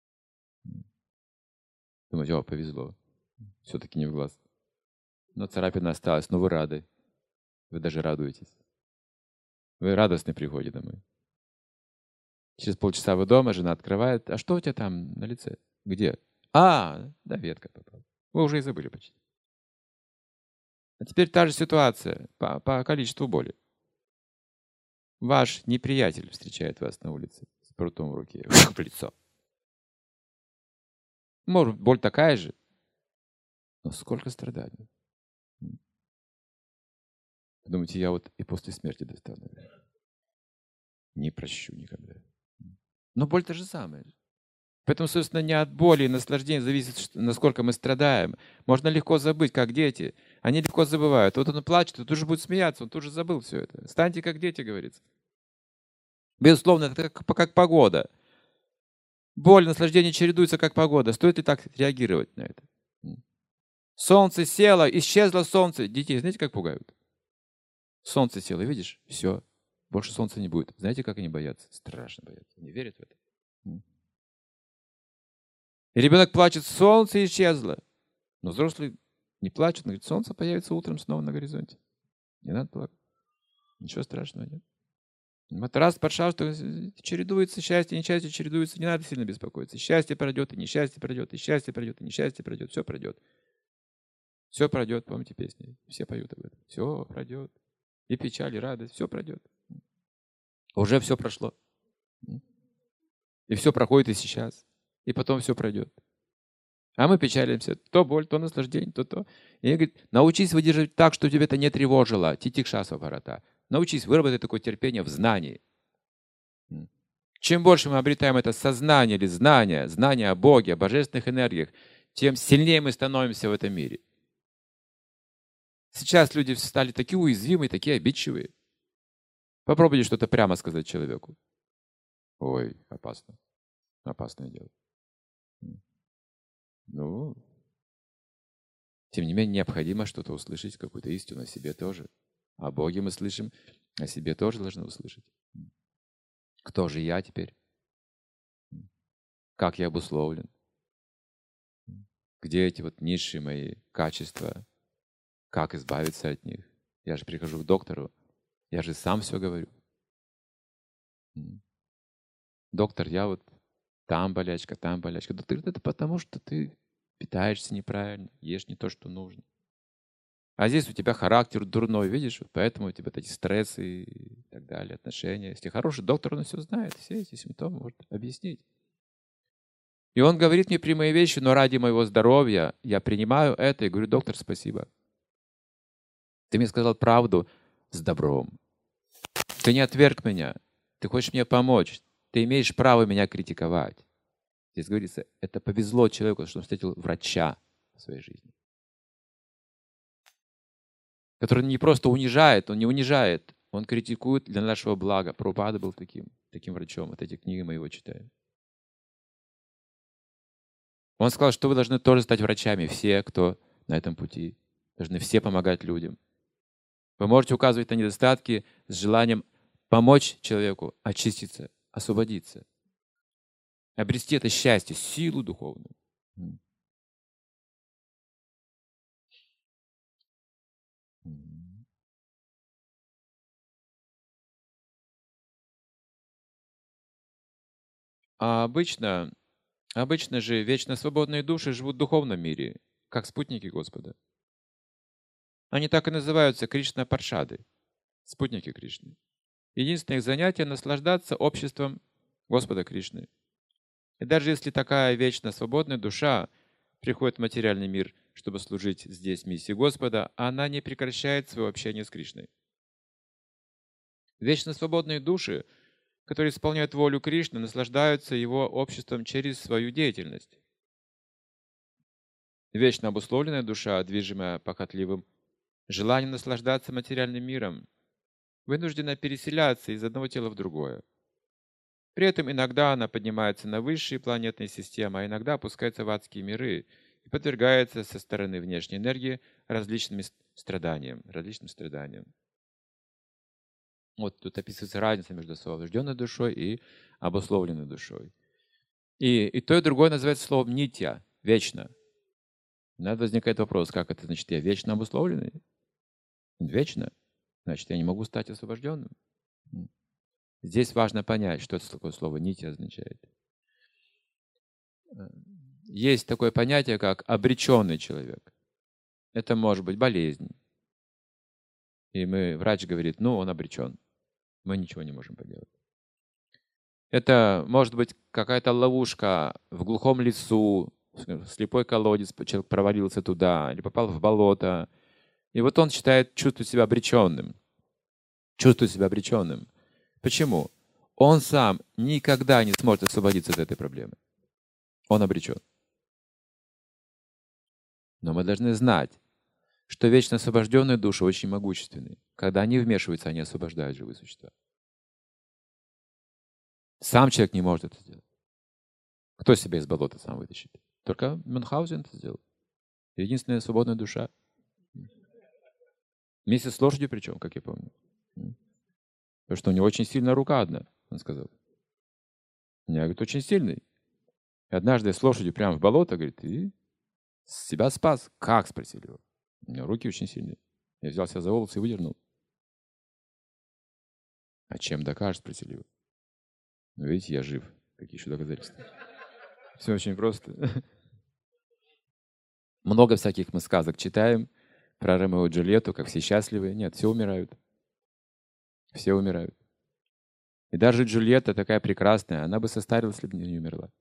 Думаете, о, повезло. Все-таки не в глаз. Но царапина осталась, но вы рады. Вы даже радуетесь. Вы радостны приходите домой. Через полчаса вы дома, жена открывает. А что у тебя там на лице? Где? А, да, ветка попала. Вы уже и забыли почти. А теперь та же ситуация по количеству боли. Ваш неприятель встречает вас на улице с прутом в руке, в лицо. Может, боль такая же, но сколько страданий. Думаете, я вот и после смерти достану? Не прощу никогда. Но боль та же самая. Поэтому, собственно, не от боли и наслаждения зависит, насколько мы страдаем. Можно легко забыть, как дети. Они легко забывают. Вот он плачет, он тут же будет смеяться, он тут же забыл все это. Станьте как дети, говорится. Безусловно, это как погода. Боль, наслаждение чередуются как погода. Стоит ли так реагировать на это? Солнце село, исчезло солнце. Детей знаете, как пугают? Солнце село, видишь? Все. Больше солнца не будет. Знаете, как они боятся? Страшно боятся. Они верят в это. И ребенок плачет, солнце исчезло. Но взрослый не плачет, но говорит, солнце появится утром снова на горизонте. Не надо плакать. Ничего страшного нет. Вот раз подшал, что чередуется счастье, несчастье чередуется, не надо сильно беспокоиться. Счастье пройдет, и несчастье пройдет, и счастье пройдет, и несчастье пройдет, все пройдет. Все пройдет, помните песни? Все поют об этом. Все пройдет. И печаль, и радость, все пройдет. Уже все прошло. И все проходит и сейчас. И потом все пройдет. А мы печалимся. То боль, то наслаждение, то. И он говорит, научись выдерживать так, чтобы тебя это не тревожило. Титикшаса варата. Научись выработать такое терпение в знании. Чем больше мы обретаем это сознание или знание о Боге, о божественных энергиях, тем сильнее мы становимся в этом мире. Сейчас люди стали такие уязвимые, такие обидчивые. Попробуйте что-то прямо сказать человеку. Ой, опасно. Опасное дело. Ну, тем не менее, необходимо что-то услышать, какую-то истину о себе тоже. О Боге мы слышим, о себе тоже должны услышать. Кто же я теперь? Как я обусловлен? Где эти вот низшие мои качества? Как избавиться от них? Я же прихожу к доктору, я же сам все говорю. Доктор, я вот там болячка, там болячка. Доктор, это потому, что ты питаешься неправильно, ешь не то, что нужно. А здесь у тебя характер дурной, видишь, поэтому у тебя эти стрессы и так далее, отношения. Если хороший доктор, он все знает, все эти симптомы может объяснить. И он говорит мне прямые вещи, но ради моего здоровья я принимаю это и говорю, доктор, спасибо. Ты мне сказал правду с добром. Ты не отверг меня. Ты хочешь мне помочь. Ты имеешь право меня критиковать. Здесь говорится, это повезло человеку, что он встретил врача в своей жизни. Который не просто унижает, он не унижает, он критикует для нашего блага. Прабхупада был таким врачом. Вот эти книги мы его читаем. Он сказал, что вы должны тоже стать врачами. Все, кто на этом пути. Должны все помогать людям. Вы можете указывать на недостатки с желанием помочь человеку очиститься, освободиться. Обрести это счастье, силу духовную. А обычно же вечно свободные души живут в духовном мире, как спутники Господа. Они так и называются Кришна-паршады, спутники Кришны. Единственное их занятие — наслаждаться обществом Господа Кришны. И даже если такая вечно свободная душа приходит в материальный мир, чтобы служить здесь миссии Господа, она не прекращает свое общение с Кришной. Вечно свободные души, которые исполняют волю Кришны, наслаждаются его обществом через свою деятельность. Вечно обусловленная душа, движимая похотливым желанием наслаждаться материальным миром, вынуждена переселяться из одного тела в другое. При этом иногда она поднимается на высшие планетные системы, а иногда опускается в адские миры и подвергается со стороны внешней энергии различным страданиям. Вот тут описывается разница между освобожденной душой и обусловленной душой. И то, и другое называется словом нитья, вечно. Надо возникает вопрос, как это значит, я вечно обусловленный? Вечно? Значит, я не могу стать освобожденным. Здесь важно понять, что это такое слово нитья означает. Есть такое понятие, как обреченный человек. Это может быть болезнь. И врач говорит, он обречен. Мы ничего не можем поделать. Это может быть какая-то ловушка в глухом лесу, слепой колодец, человек провалился туда или попал в болото. И вот он чувствует себя обреченным. Почему? Он сам никогда не сможет освободиться от этой проблемы. он обречен. Но мы должны знать, что вечно освобожденные души очень могущественны. Когда они вмешиваются, они освобождают живые существа. Сам человек не может это сделать. Кто себя из болота сам вытащит? Только Мюнхгаузен это сделал. Единственная свободная душа. Вместе с лошадью причем, как я помню. Потому что у него очень сильная рука одна, он сказал. У меня, говорит, очень сильный. И однажды с лошадью прямо в болото, говорит, и себя спас. Как, спросили его. У меня руки очень сильные. Я взял себя за волосы и выдернул. А чем докажешь, спросили его. Ну, видите, я жив. Какие еще доказательства? Все очень просто. Много всяких мы сказок читаем про Ромео и Джульетту, как все счастливы. Нет, все умирают. Все умирают. И даже Джульетта такая прекрасная, она бы состарилась, если бы не умерла.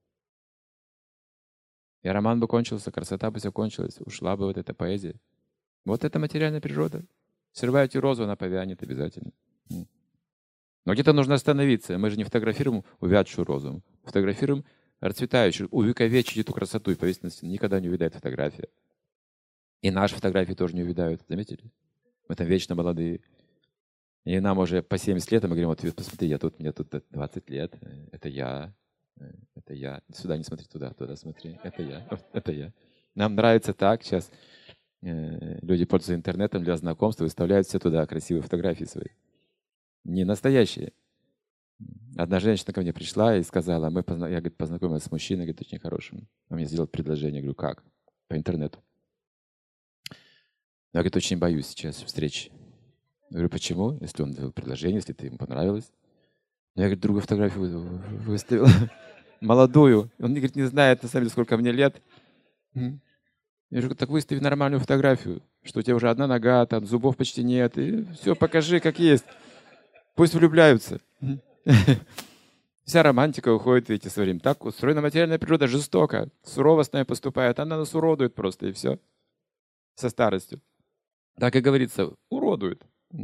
И роман бы кончился, красота бы все кончилась, ушла бы вот эта поэзия. Вот это материальная природа. Срываете розу, она повянет обязательно. Но где-то нужно остановиться. Мы же не фотографируем увядшую розу. Фотографируем расцветающую, увековечить эту красоту и повесить на стену. Никогда не увядает фотография. И наши фотографии тоже не увядают. Заметили? Мы там вечно молодые. И нам уже по 70 лет, и мы говорим, вот посмотри, мне тут 20 лет. Это я. Это я. Сюда не смотри, туда смотри. Это я. Это я. Нам нравится так. Сейчас люди пользуются интернетом для знакомства, выставляют все туда красивые фотографии свои. Не настоящие. Одна женщина ко мне пришла и сказала, я, говорит, познакомилась с мужчиной, говорит, очень хорошим. Он мне сделал предложение. Я говорю, как? По интернету. Я, говорит, очень боюсь сейчас встречи. Я говорю, почему? Если он сделал предложение, если ты ему понравилось. Я, говорит, другую фотографию выставила. Молодую. Он, говорит, не знает, на самом деле, сколько мне лет. Я говорю, так выстави нормальную фотографию, что у тебя уже одна нога, там зубов почти нет. И все, покажи, как есть. Пусть влюбляются. Вся романтика уходит, видите, со временем. Так устроена материальная природа жестоко. Сурово с нами поступает. Она нас уродует просто, и все. Со старостью. Так и говорится, уродует.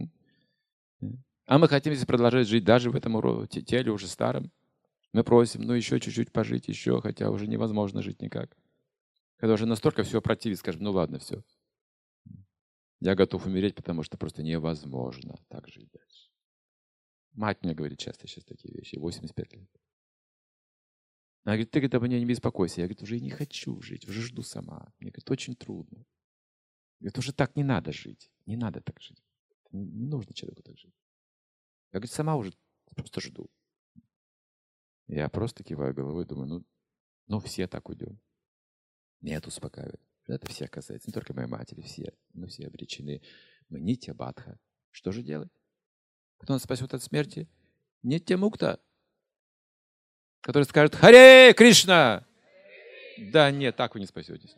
А мы хотим здесь продолжать жить даже в этом теле уже старом. Мы просим, ну еще чуть-чуть пожить, еще, хотя уже невозможно жить никак. Когда уже настолько все противит, скажем, ну ладно, все. Я готов умереть, потому что просто невозможно так жить дальше. Мать мне говорит часто сейчас такие вещи, 85 лет. Она говорит, ты, говорит, обо мне не беспокойся. Я, говорит, уже и не хочу жить, уже жду сама. Мне, говорит, очень трудно. Говорит, уже так не надо жить. Не надо так жить. Не нужно человеку так жить. Я, говорит, сама уже просто жду. Я просто киваю головой, думаю, ну все так уйдем. Меня это успокаивает. Это всех касается, не только моей матери, все. Мы все обречены. Мы нитья бадха. Что же делать? Кто нас спасет от смерти? Нитья мукта, который скажет «Харе Кришна!» Да нет, так вы не спасетесь.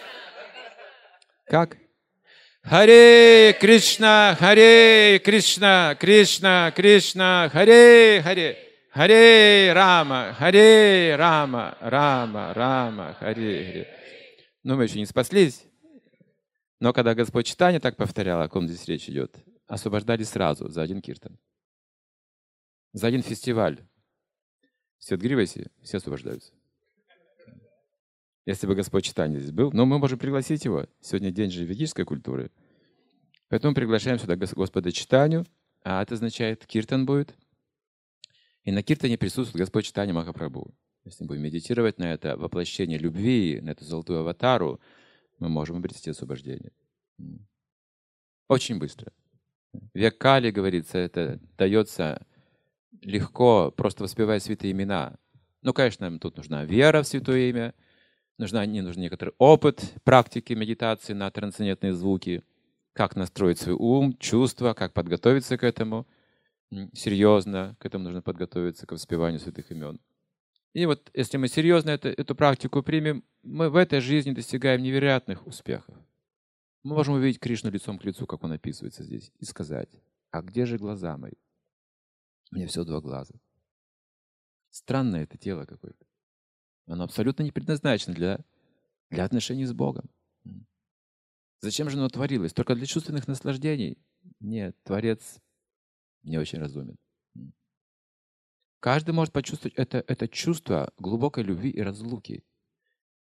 Как? Харе Кришна, Харе Кришна, Кришна, Кришна, Харе Харе, Харе Рама, Рама, Рама, Харе Харе. Ну, мы еще не спаслись. Но когда Господь Чайтанья так повторял, о ком здесь речь идет, освобождали сразу, за один киртан. За один фестиваль. В Сидгривасе все освобождаются. Если бы Господь Чайтанья здесь был, но мы можем пригласить его. Сегодня день же ведической культуры. Поэтому приглашаем сюда Господа Чайтанью, а это означает, киртан будет. И на киртане присутствует Господь Чайтанья Махапрабху. Если мы будем медитировать на это воплощение любви, на эту золотую аватару, мы можем обрести освобождение. Очень быстро. Век Кали, говорится, это дается легко, просто воспевая святые имена. Ну, конечно, нам тут нужна вера в святое имя, нужен некоторый опыт практики медитации на трансцендентные звуки, как настроить свой ум, чувства, как подготовиться к этому. Серьезно к этому нужно подготовиться, к воспеванию святых имен. И вот если мы серьезно эту практику примем, мы в этой жизни достигаем невероятных успехов. Мы можем увидеть Кришну лицом к лицу, как он описывается здесь, и сказать, а где же глаза мои? У меня всего 2 глаза. Странное это тело какое-то. Оно абсолютно не предназначено для отношений с Богом. Зачем же оно творилось? Только для чувственных наслаждений? Нет, Творец не очень разумен. Каждый может почувствовать это чувство глубокой любви и разлуки.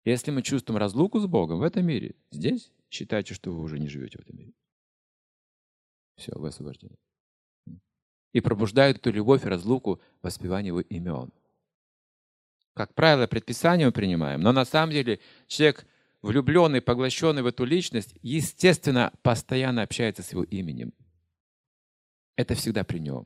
Если мы чувствуем разлуку с Богом в этом мире, здесь считайте, что вы уже не живете в этом мире. Все, вы освобождены. И пробуждают эту любовь и разлуку воспевание его имен. Как правило, предписание мы принимаем, но на самом деле человек, влюбленный, поглощенный в эту личность, естественно, постоянно общается с его именем. Это всегда при нем.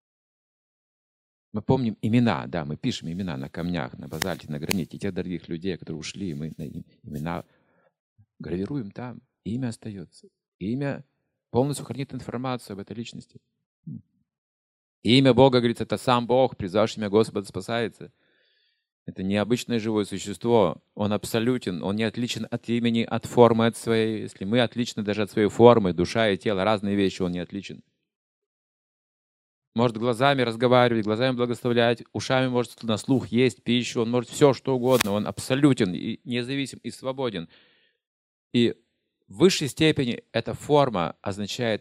Мы помним имена, да, мы пишем имена на камнях, на базальте, на граните. Тех дорогих людей, которые ушли, мы на имена гравируем там. Имя остается. Имя полностью хранит информацию об этой личности. Имя Бога, говорится, это сам Бог, призвавший имя Господа, спасается. Это необычное живое существо. Он абсолютен, он не отличен от имени, от формы, от своей. Если мы отличны даже от своей формы, душа и тело, разные вещи, он не отличен. Может глазами разговаривать, глазами благословлять, ушами может на слух есть пищу, он может все, что угодно, он абсолютен, и независим и свободен. И в высшей степени эта форма означает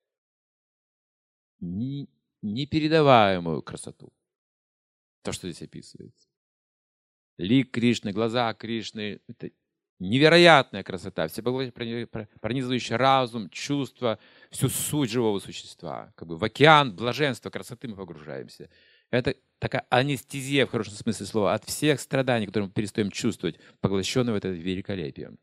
непередаваемую красоту. То, что здесь описывается. Лик Кришны, глаза Кришны — это невероятная красота, пронизывающий разум, чувства, всю суть живого существа. Как бы в океан блаженства, красоты мы погружаемся. Это такая анестезия, в хорошем смысле слова, от всех страданий, которые мы перестаем чувствовать, поглощенные в это великолепие.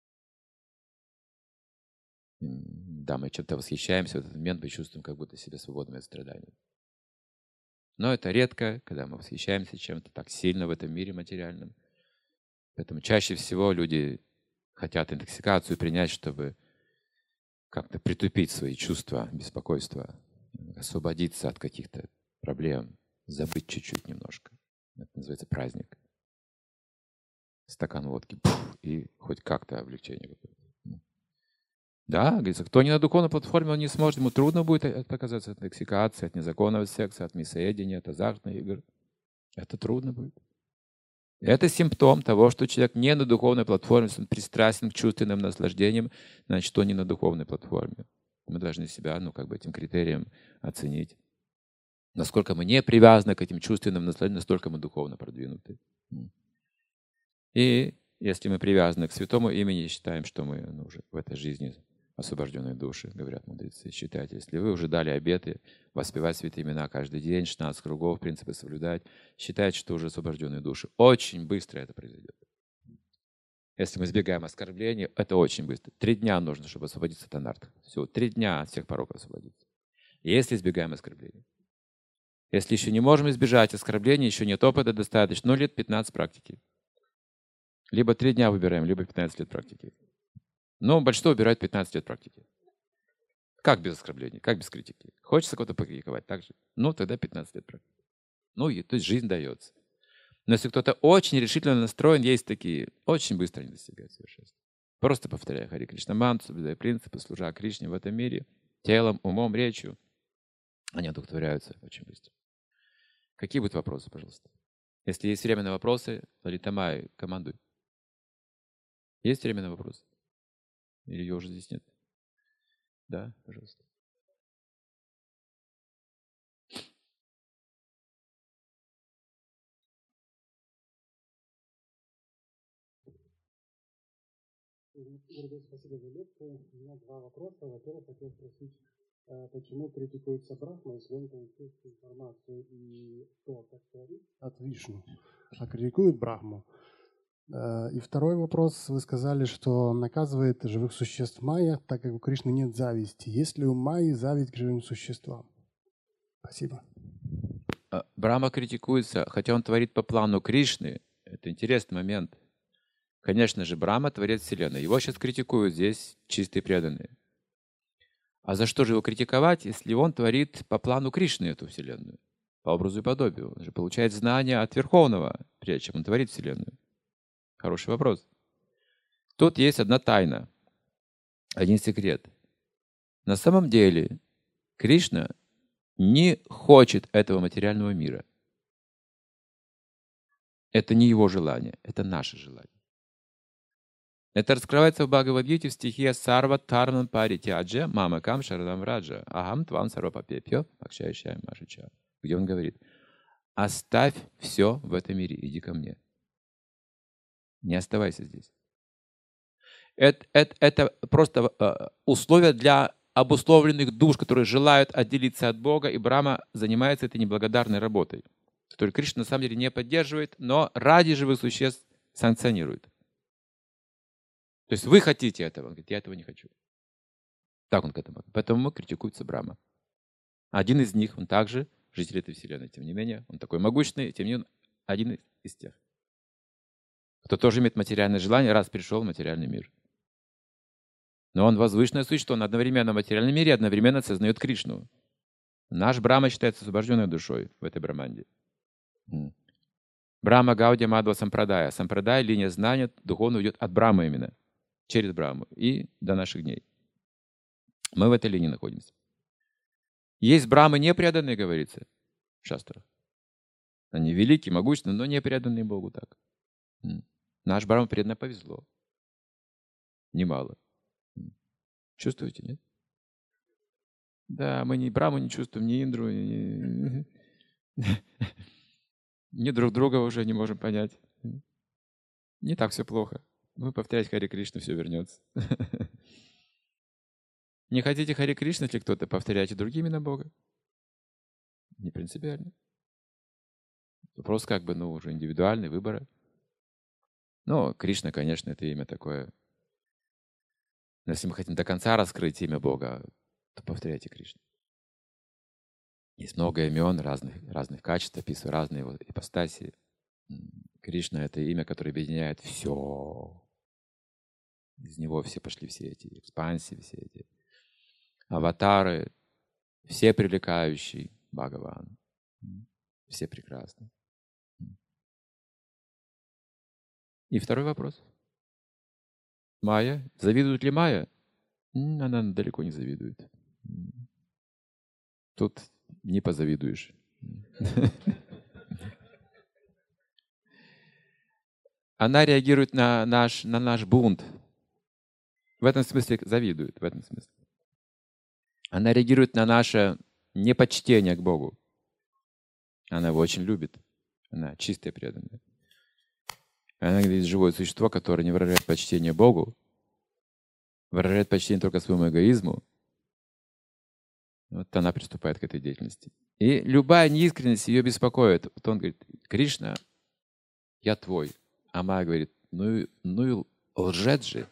Да, мы чем-то восхищаемся, в этот момент мы чувствуем как будто себя свободными от страданий. Но это редко, когда мы восхищаемся чем-то так сильно в этом мире материальном. Поэтому чаще всего люди хотят интоксикацию принять, чтобы как-то притупить свои чувства, беспокойства, освободиться от каких-то проблем, забыть чуть-чуть немножко. Это называется праздник. Стакан водки, и хоть как-то облегчение какое-то. Да, говорится, кто не на духовной платформе, он не сможет, ему трудно будет отказаться от интоксикации, от незаконного секса, от мясоедения, от азартных игр. Это трудно будет. Это симптом того, что человек не на духовной платформе, он пристрастен к чувственным наслаждениям, значит, он не на духовной платформе. Мы должны себя, этим критерием оценить. Насколько мы не привязаны к этим чувственным наслаждениям, настолько мы духовно продвинуты. И если мы привязаны к святому имени, считаем, что мы уже в этой жизни освобожденные души, говорят мудрецы. Считайте, если вы уже дали обеты воспевать святые имена каждый день, 16 кругов, принципы соблюдать, считайте, что уже освобожденные души. Очень быстро это произойдет. Если мы избегаем оскорблений, это очень быстро. 3 дня нужно, чтобы освободиться от анарта. Все, 3 дня от всех пороков освободиться. Если избегаем оскорблений. Если еще не можем избежать оскорблений, еще нет опыта достаточно, лет 15 практики. Либо 3 дня выбираем, либо 15 лет практики. Но большинство выбирают 15 лет практики. Как без оскорблений, как без критики? Хочется кого-то покритиковать, так же? Тогда 15 лет практики. То есть жизнь дается. Но если кто-то очень решительно настроен, есть такие, очень быстро они достигают совершенства. Просто повторяя Хари Кришна мантру, соблюдая принципы, служа Кришне в этом мире, телом, умом, речью, они одухотворяются очень быстро. Какие будут вопросы, пожалуйста? Если есть время на вопросы, Лалита Май, командуй. Есть время на вопросы? Или ее уже здесь нет? Да, пожалуйста. Спасибо за лекцию. У меня 2 вопроса. Во-первых, хотел спросить, почему критикуется Брахма, если он получил всю информацию и то, как творит, от Вишну, а критикует Брахму. И второй вопрос. Вы сказали, что наказывает живых существ майя, так как у Кришны нет зависти. Есть ли у майи зависть к живым существам? Спасибо. Брахма критикуется, хотя он творит по плану Кришны. Это интересный момент. Конечно же, Брахма творец Вселенной. Его сейчас критикуют здесь чистые преданные. А за что же его критиковать, если он творит по плану Кришны эту Вселенную? По образу и подобию. Он же получает знания от Верховного, прежде чем он творит Вселенную. Хороший вопрос. Тут есть одна тайна, один секрет. На самом деле Кришна не хочет этого материального мира. Это не его желание, это наше желание. Это раскрывается в Бхагавад-гите в стихе «Сарва тарнан паритяджа мамакам шаранам раджа ахам твам сарвапапепьо бхакшаящая машича», где он говорит: «Оставь все в этом мире, иди ко мне». Не оставайся здесь. Это просто условия для обусловленных душ, которые желают отделиться от Бога, и Брахма занимается этой неблагодарной работой, которую Кришна на самом деле не поддерживает, но ради живых существ санкционирует. То есть вы хотите этого, он говорит, я этого не хочу. Так он к этому. Поэтому критикуется Брахма. Один из них, он также житель этой вселенной, тем не менее, он такой могущественный, тем не менее, один из тех, кто тоже имеет материальное желание, раз пришел в материальный мир. Но он возвышенное существо, он одновременно в материальном мире, одновременно осознает Кришну. Наш Брахма считается освобожденной душой в этой Брахманде. Брахма Гаудия Мадва Сампрадая. Сампрадая, линия знания, духовно идет от Брахмы именно, через Брахму и до наших дней. Мы в этой линии находимся. Есть Брахмы непреданные, говорится в шастрах. Они великие, могущественные, но не преданные Богу так. Наш Брахма преданно повезло. Немало. Чувствуете, нет? Да, мы ни Брахму не чувствуем, ни Индру, ни друг друга уже не можем понять. Не так все плохо. Мы повторять Харе Кришну, все вернется. Не хотите Харе Кришну, если кто-то, повторяйте другие имена Бога. Не принципиально. Вопрос как бы, уже индивидуальный, выбора. Но Кришна, конечно, это имя такое. Но если мы хотим до конца раскрыть имя Бога, то повторяйте Кришну. Есть много имен, разных качеств, описывают разные его ипостаси. Кришна — это имя, которое объединяет все. Из него все пошли все эти экспансии, все эти аватары, все привлекающие Бхагаван. Все прекрасны. И второй вопрос. Майя. Завидует ли Майя? Она далеко не завидует. Тут не позавидуешь. Она реагирует на наш бунт. В этом смысле завидует. В этом смысле. Она реагирует на наше непочтение к Богу. Она его очень любит. Она чистая, преданная. Она говорит, живое существо, которое не выражает почтение Богу, выражает почтение только своему эгоизму. Вот она приступает к этой деятельности. И любая неискренность ее беспокоит. Вот он говорит, Кришна, я твой. А Майя говорит, ну и лжец же.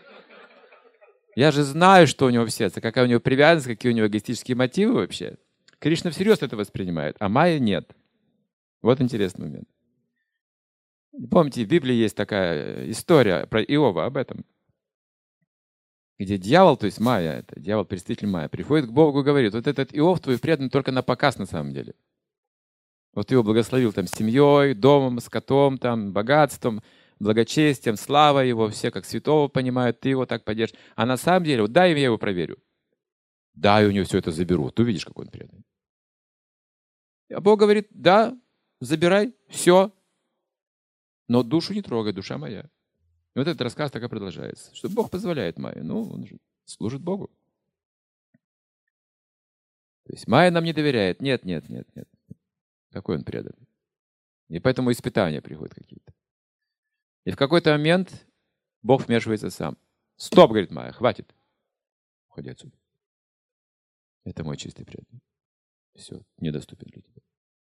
Я же знаю, что у него в сердце, какая у него привязанность, какие у него эгоистические мотивы вообще. Кришна всерьез это воспринимает, а Майя нет. Вот интересный момент. Помните, в Библии есть такая история про Иова об этом, где дьявол, то есть Майя, это дьявол, представитель Майя, приходит к Богу и говорит, вот этот Иов твой предан только на показ на самом деле. Вот ты его благословил там семьей, домом, скотом, там, богатством, благочестием, славой его, все как святого понимают, ты его так поддержишь. А на самом деле, вот дай я его проверю. Да, и у него все это заберу. Ты увидишь, какой он преданный. А Бог говорит, да, забирай, все. Но душу не трогай, душа моя. И вот этот рассказ так и продолжается. Что Бог позволяет Майе. Он же служит Богу. То есть Майя нам не доверяет. Нет. Какой он преданный. И поэтому испытания приходят какие-то. И в какой-то момент Бог вмешивается сам. Стоп, говорит Майя, хватит. Уходи отсюда. Это мой чистый преданный. Все, недоступен для тебя.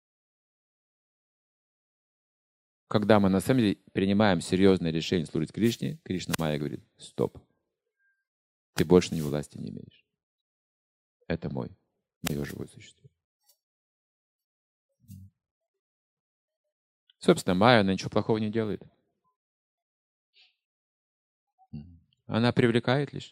Когда мы на самом деле принимаем серьезное решение служить Кришне, Кришна Майя говорит, стоп, ты больше на него власти не имеешь. Это мое живое существо. Собственно, Майя, она ничего плохого не делает. Она привлекает лишь.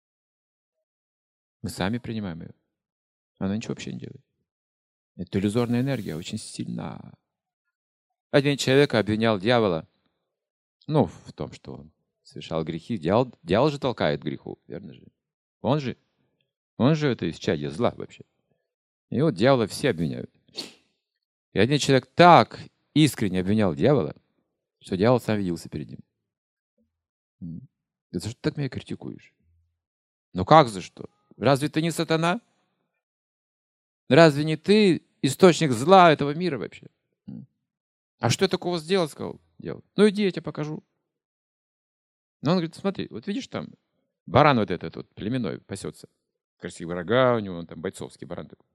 Мы сами принимаем ее. Она ничего вообще не делает. Это иллюзорная энергия, очень сильна. Один человек обвинял дьявола, в том, что он совершал грехи. Дьявол же толкает к греху, верно же? Он же это исчадие зла вообще. И вот дьявола все обвиняют. И один человек так искренне обвинял дьявола, что дьявол сам виделся перед ним. Да за что ты так меня критикуешь? Ну как за что? Разве ты не сатана? Разве не ты источник зла этого мира вообще? А что я такого сделал, сказал дьявол? Ну иди, я тебе покажу. Но он говорит, смотри, вот видишь там, баран вот этот вот племенной пасется. Красивые рога у него, он там бойцовский баран такой.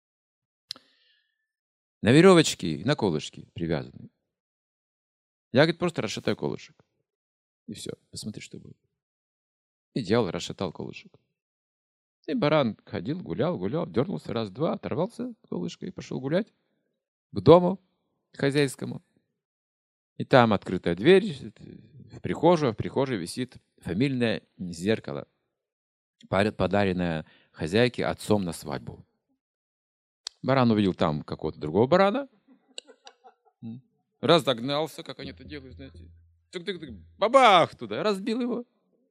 На веревочке и на колышке привязанный. Я, говорит, просто расшатаю колышек. И все, посмотри, что будет. И делал, расшатал колышек. И баран ходил, гулял, дернулся раз-два, оторвался от колышка и пошел гулять к дому хозяйскому. И там открытая дверь в прихожую, а в прихожей висит фамильное зеркало, подаренное хозяйке отцом на свадьбу. Баран увидел там какого-то другого барана, разогнался, как они это делают, знаете. Тык-тык-тык, бабах туда, разбил его.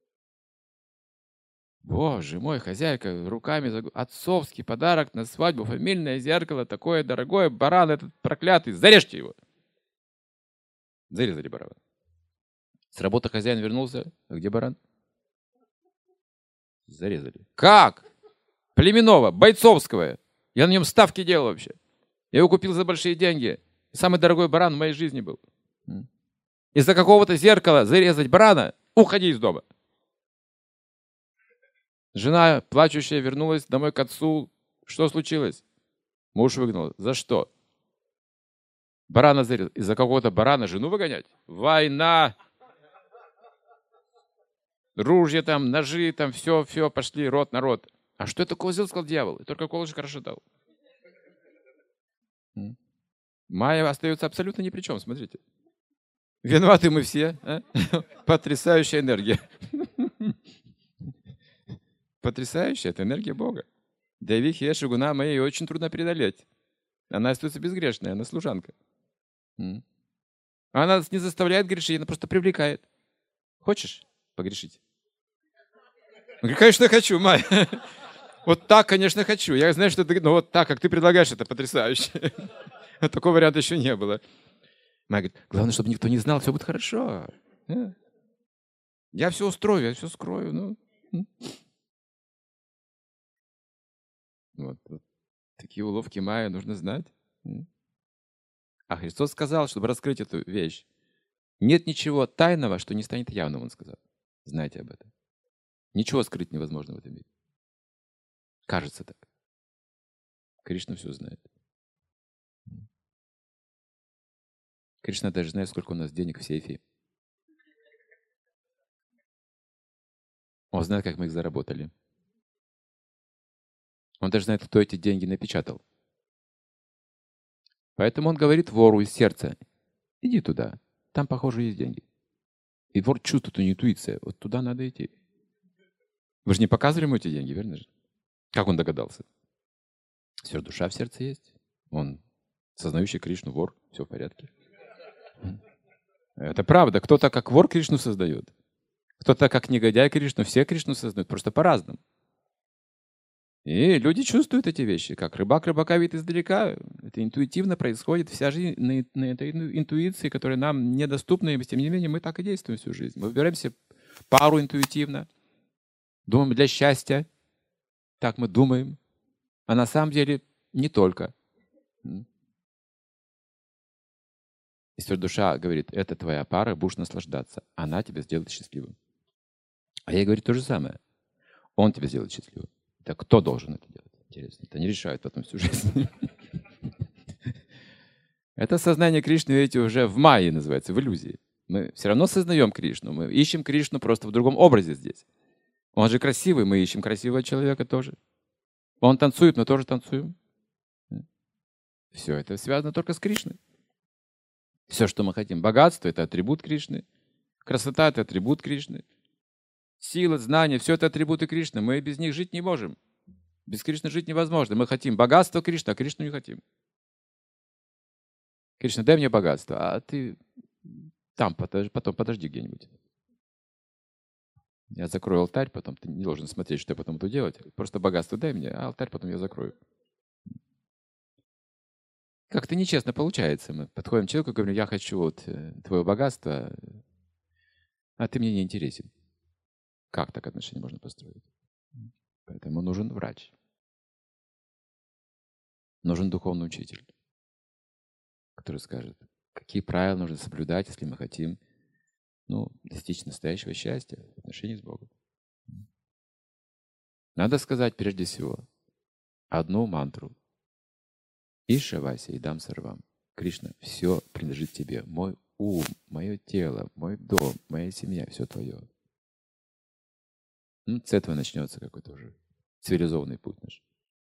Боже мой, хозяйка руками отцовский подарок на свадьбу, фамильное зеркало, такое дорогое, баран этот проклятый, зарежьте его. Зарезали барана. С работы хозяин вернулся, а где баран? Зарезали. Как? Племенного, бойцовского. Я на нем ставки делал вообще. Я его купил за большие деньги. Самый дорогой баран в моей жизни был. Из-за какого-то зеркала зарезать барана? Уходи из дома. Жена, плачущая, вернулась домой к отцу. Что случилось? Муж выгнал. За что? Барана зарезал. Из-за какого-то барана жену выгонять? Война! Ружья там, ножи там, все, пошли, рот на рот. А что это такое сделал, сказал дьявол? И только колышек расшатал. Майя остается абсолютно ни при чем, смотрите. Виноваты мы все. А? Потрясающая энергия. Потрясающая, это энергия Бога. Деви Хешигуна моей очень трудно преодолеть. Она остается безгрешной, она служанка. Она нас не заставляет грешить, она просто привлекает. Хочешь погрешить? Он говорит, конечно, хочу, Майя. Вот так, конечно, хочу. Я знаю, что ты, но вот так, как ты предлагаешь, это потрясающе. Такого варианта еще не было. Майя говорит, главное, чтобы никто не знал, все будет хорошо. Я все устрою, я все скрою. Вот такие уловки Майя нужно знать. А Христос сказал, чтобы раскрыть эту вещь, нет ничего тайного, что не станет явным, он сказал. Знайте об этом. Ничего скрыть невозможно в этом мире. Кажется так. Кришна все знает. Кришна даже знает, сколько у нас денег в сейфе. Он знает, как мы их заработали. Он даже знает, кто эти деньги напечатал. Поэтому он говорит вору из сердца, иди туда, там, похоже, есть деньги. И вор чувствует, у него интуиция, вот туда надо идти. Вы же не показывали ему эти деньги, верно же? Как он догадался? Все, душа в сердце есть. Он сознающий Кришну вор, все в порядке. Это правда. Кто-то как вор Кришну создает. Кто-то как негодяй Кришну. Все Кришну создают, просто по-разному. И люди чувствуют эти вещи, как рыбак рыбака видит издалека. Это интуитивно происходит. Вся жизнь на этой интуиции, которая нам недоступна, и тем не менее мы так и действуем всю жизнь. Мы выбираемся пару интуитивно, думаем для счастья. Так мы думаем. А на самом деле не только. Если душа говорит, это твоя пара, будешь наслаждаться. Она тебя сделает счастливым. А ей говорит то же самое. Он тебя сделает счастливым. Так кто должен это делать? Интересно. Это не решает потом всю жизнь. Это сознание Кришны, видите, уже в майе называется, в иллюзии. Мы все равно сознаем Кришну. Мы ищем Кришну просто в другом образе здесь. Он же красивый, мы ищем красивого человека тоже. Он танцует, мы тоже танцуем. Все это связано только с Кришной. Все, что мы хотим. Богатство — это атрибут Кришны. Красота — это атрибут Кришны. Сила, знания — все это атрибуты Кришны. Мы без них жить не можем. Без Кришны жить невозможно. Мы хотим богатство Кришны, а Кришну не хотим. Кришна, дай мне богатство, а ты там потом подожди где-нибудь. Я закрою алтарь, потом ты не должен смотреть, что я потом буду делать. Просто богатство дай мне, а алтарь потом я закрою. Как-то нечестно получается. Мы подходим к человеку и говорим, я хочу вот твое богатство, а ты мне не интересен. Как так отношения можно построить? Поэтому нужен врач. Нужен духовный учитель, который скажет, какие правила нужно соблюдать, если мы хотим достичь настоящего счастья в отношении с Богом. Надо сказать прежде всего одну мантру. Ишаваси идам сарвам. Кришна, все принадлежит тебе. Мой ум, мое тело, мой дом, моя семья, все твое. С этого начнется какой-то уже цивилизованный путь наш.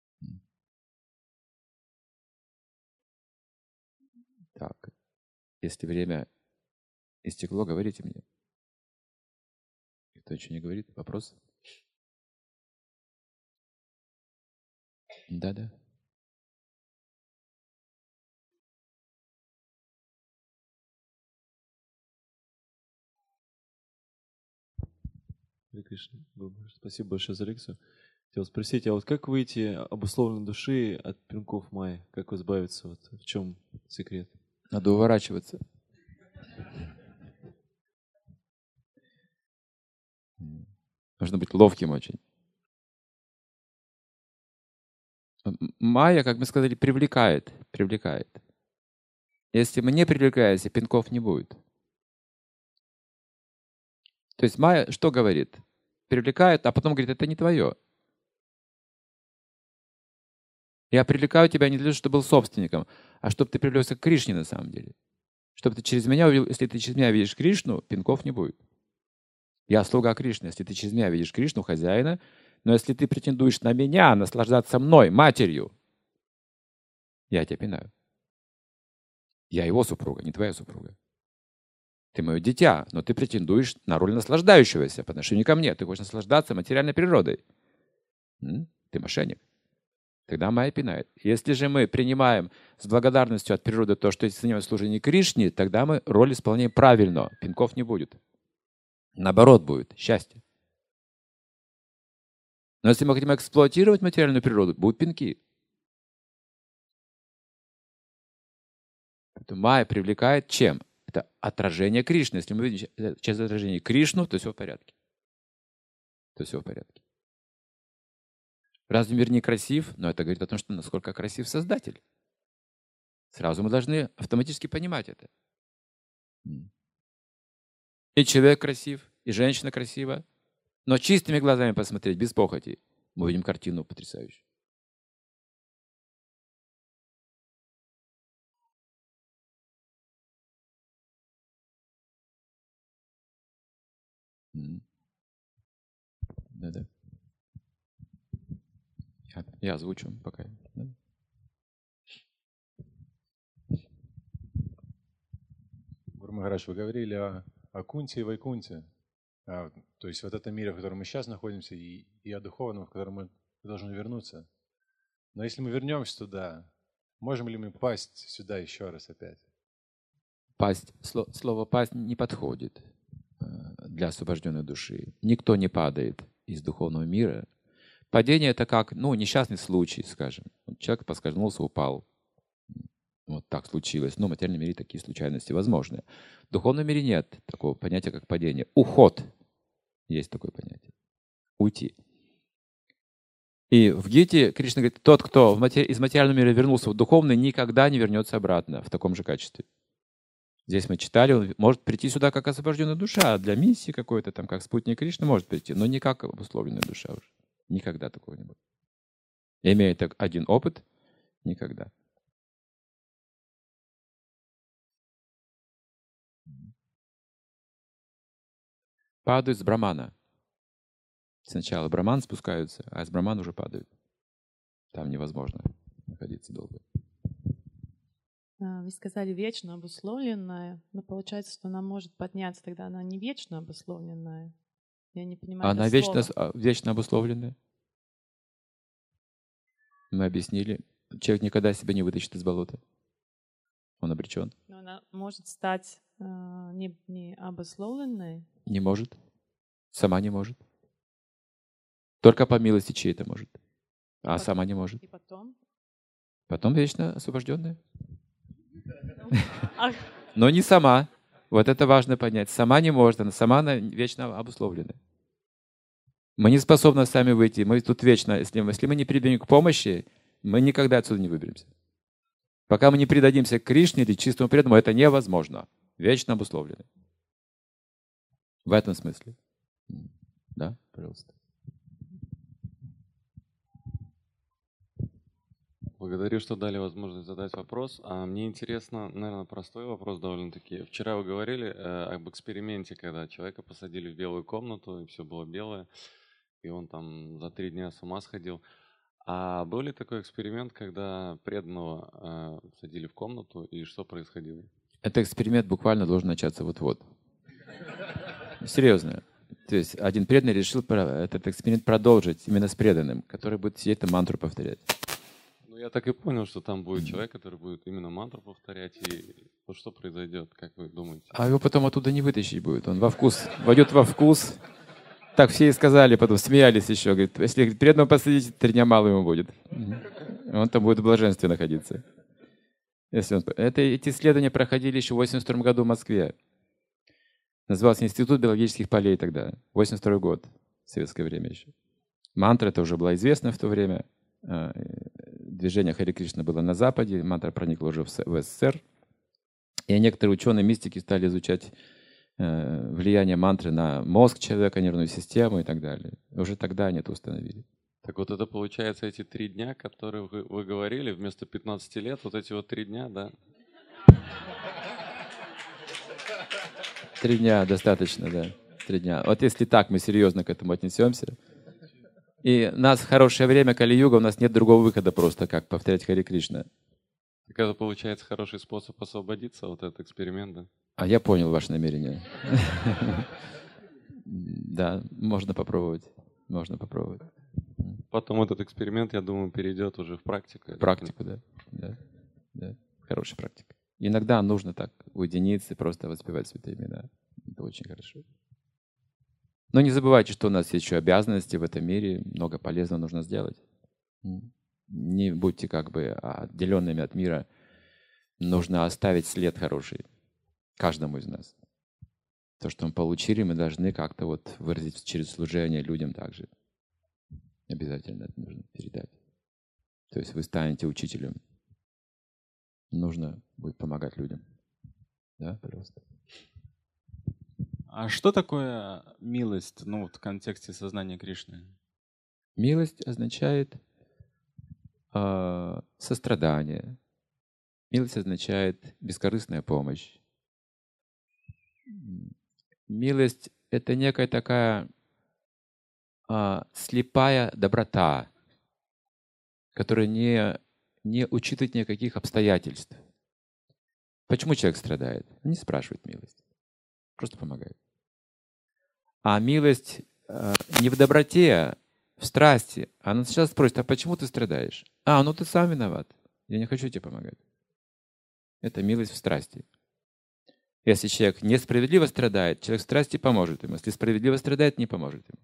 Так, если время истекло, говорите мне. Кто еще не говорит? Вопрос? Да. Харе Кришна. Спасибо большое за лекцию. Хотел спросить, а вот как выйти обусловленной души от пинков майи? Как избавиться? Вот в чем секрет? Надо уворачиваться. Нужно быть ловким очень. Майя, как мы сказали, привлекает. Если мы не привлекаемся, пинков не будет. То есть майя что говорит? Привлекает, а потом говорит, это не твое. Я привлекаю тебя не для того, чтобы ты был собственником, а чтобы ты привлекся к Кришне на самом деле. Чтобы ты через меня увидел, если ты через меня видишь Кришну, пинков не будет. Я слуга Кришны, если ты через меня видишь Кришну, хозяина, но если ты претендуешь на меня, наслаждаться мной, матерью, я тебя пинаю. Я его супруга, не твоя супруга. Ты мое дитя, но ты претендуешь на роль наслаждающегося по отношению ко мне. Ты хочешь наслаждаться материальной природой. Ты мошенник. Тогда майя пинает. Если же мы принимаем с благодарностью от природы то, что занимаемся служением Кришне, тогда мы роль исполняем правильно. Пинков не будет. Наоборот будет счастье. Но если мы хотим эксплуатировать материальную природу, будут пинки. Поэтому майя привлекает чем? Это отражение Кришны. Если мы видим через отражение Кришну, то все в порядке. Разве мир не красив? Но это говорит о том, что насколько красив Создатель. Сразу мы должны автоматически понимать это. И человек красив, и женщина красива. Но чистыми глазами посмотреть, без похоти, мы видим картину потрясающую. Да. Я озвучу пока. Да? Гуру Махарадж, вы говорили о Кунте и Вайкунте. То есть вот это мир, в котором мы сейчас находимся, и о духовном, в котором мы должны вернуться. Но если мы вернемся туда, можем ли мы пасть сюда еще раз опять? Пасть, слово «пасть» не подходит для освобожденной души. Никто не падает из духовного мира. Падение — это как, несчастный случай, скажем. Человек поскользнулся, упал. Вот так случилось. Но в материальном мире такие случайности возможны. В духовном мире нет такого понятия, как падение. Уход. Есть такое понятие. Уйти. И в Гите Кришна говорит, тот, кто из материального мира вернулся в духовный, никогда не вернется обратно в таком же качестве. Здесь мы читали, он может прийти сюда как освобожденная душа, для миссии какой-то, там, как спутник Кришны может прийти, но не как обусловленная душа уже. Никогда такого не будет. Имея так один опыт, никогда. Падают с брамана. Сначала браман спускаются, а с брамана уже падают. Там невозможно находиться долго. Вы сказали вечно обусловленная, но получается, что она может подняться, тогда она не вечно обусловленная. Я не понимаю. Она вечно обусловленная. Мы объяснили. Человек никогда себя не вытащит из болота. Он обречен. Но она может стать не обусловленной? Не может. Сама не может. Только по милости чьей-то может. А сама не может. И потом? Потом вечно освобожденная. Но не сама. Вот это важно понять. Сама не может, она вечно обусловлена. Мы не способны сами выйти. Мы тут вечно, если мы не прибегнем к помощи, мы никогда отсюда не выберемся. Пока мы не предадимся Кришне или чистому преданному, это невозможно. Вечно обусловлены. В этом смысле. Да, пожалуйста. Благодарю, что дали возможность задать вопрос. Мне интересно, наверное, простой вопрос довольно-таки. Вчера вы говорили об эксперименте, когда человека посадили в белую комнату, и все было белое, и он там за 3 дня с ума сходил. А был ли такой эксперимент, когда преданного садили в комнату, и что происходило? Этот эксперимент буквально должен начаться вот-вот. Серьезно. То есть один преданный решил этот эксперимент продолжить именно с преданным, который будет сидеть и мантру повторять. Ну, я так и понял, что там будет человек, который будет именно мантру повторять. И вот что произойдет, как вы думаете? А его потом оттуда не вытащить будет. Он войдет во вкус. Так все и сказали, потом смеялись еще. Говорит, если преданного посадить, 3 дня мало ему будет. Он там будет в блаженстве находиться. Эти исследования проходили еще в 1982 году в Москве. Назывался Институт биологических полей тогда. 1982 год, советское время еще. Мантра это уже была известна в то время. Движение Харе Кришна было на Западе, мантра проникла уже в СССР. И некоторые ученые-мистики стали изучать влияние мантры на мозг человека, нервную систему и так далее. Уже тогда они это установили. Так вот это получается эти 3 дня, которые вы говорили, вместо 15 лет, вот эти вот 3 дня, да? 3 дня достаточно, да. 3 дня. Вот если так мы серьезно к этому отнесемся. И у нас хорошее время, Кали-юга, у нас нет другого выхода просто, как повторять Харе Кришна. Так это получается хороший способ освободиться, вот этот эксперимент, да? А я понял ваше намерение. Да, можно попробовать. Можно попробовать. Потом этот эксперимент, я думаю, перейдет уже в практику. В практику, да. Хорошая практика. Иногда нужно так уединиться и просто воспевать святые имена. Это очень хорошо. Но не забывайте, что у нас есть еще обязанности в этом мире, много полезного нужно сделать. Не будьте как бы отделенными от мира. Нужно оставить след хороший каждому из нас. То, что мы получили, мы должны как-то вот выразить через служение людям также. Обязательно это нужно передать. То есть вы станете учителем. Нужно будет помогать людям. Да, пожалуйста. А что такое милость, ну, вот в контексте сознания Кришны? Милость означает сострадание. Милость означает бескорыстная помощь. Милость — это некая такая слепая доброта, которая не учитывает никаких обстоятельств. Почему человек страдает? Он не спрашивает милость, просто помогает. А милость не в доброте, в страсти. Она сначала спросит, а почему ты страдаешь? Ну ты сам виноват. Я не хочу тебе помогать. Это милость в страсти. Если человек несправедливо страдает, человек в страсти поможет ему. Если справедливо страдает, не поможет ему.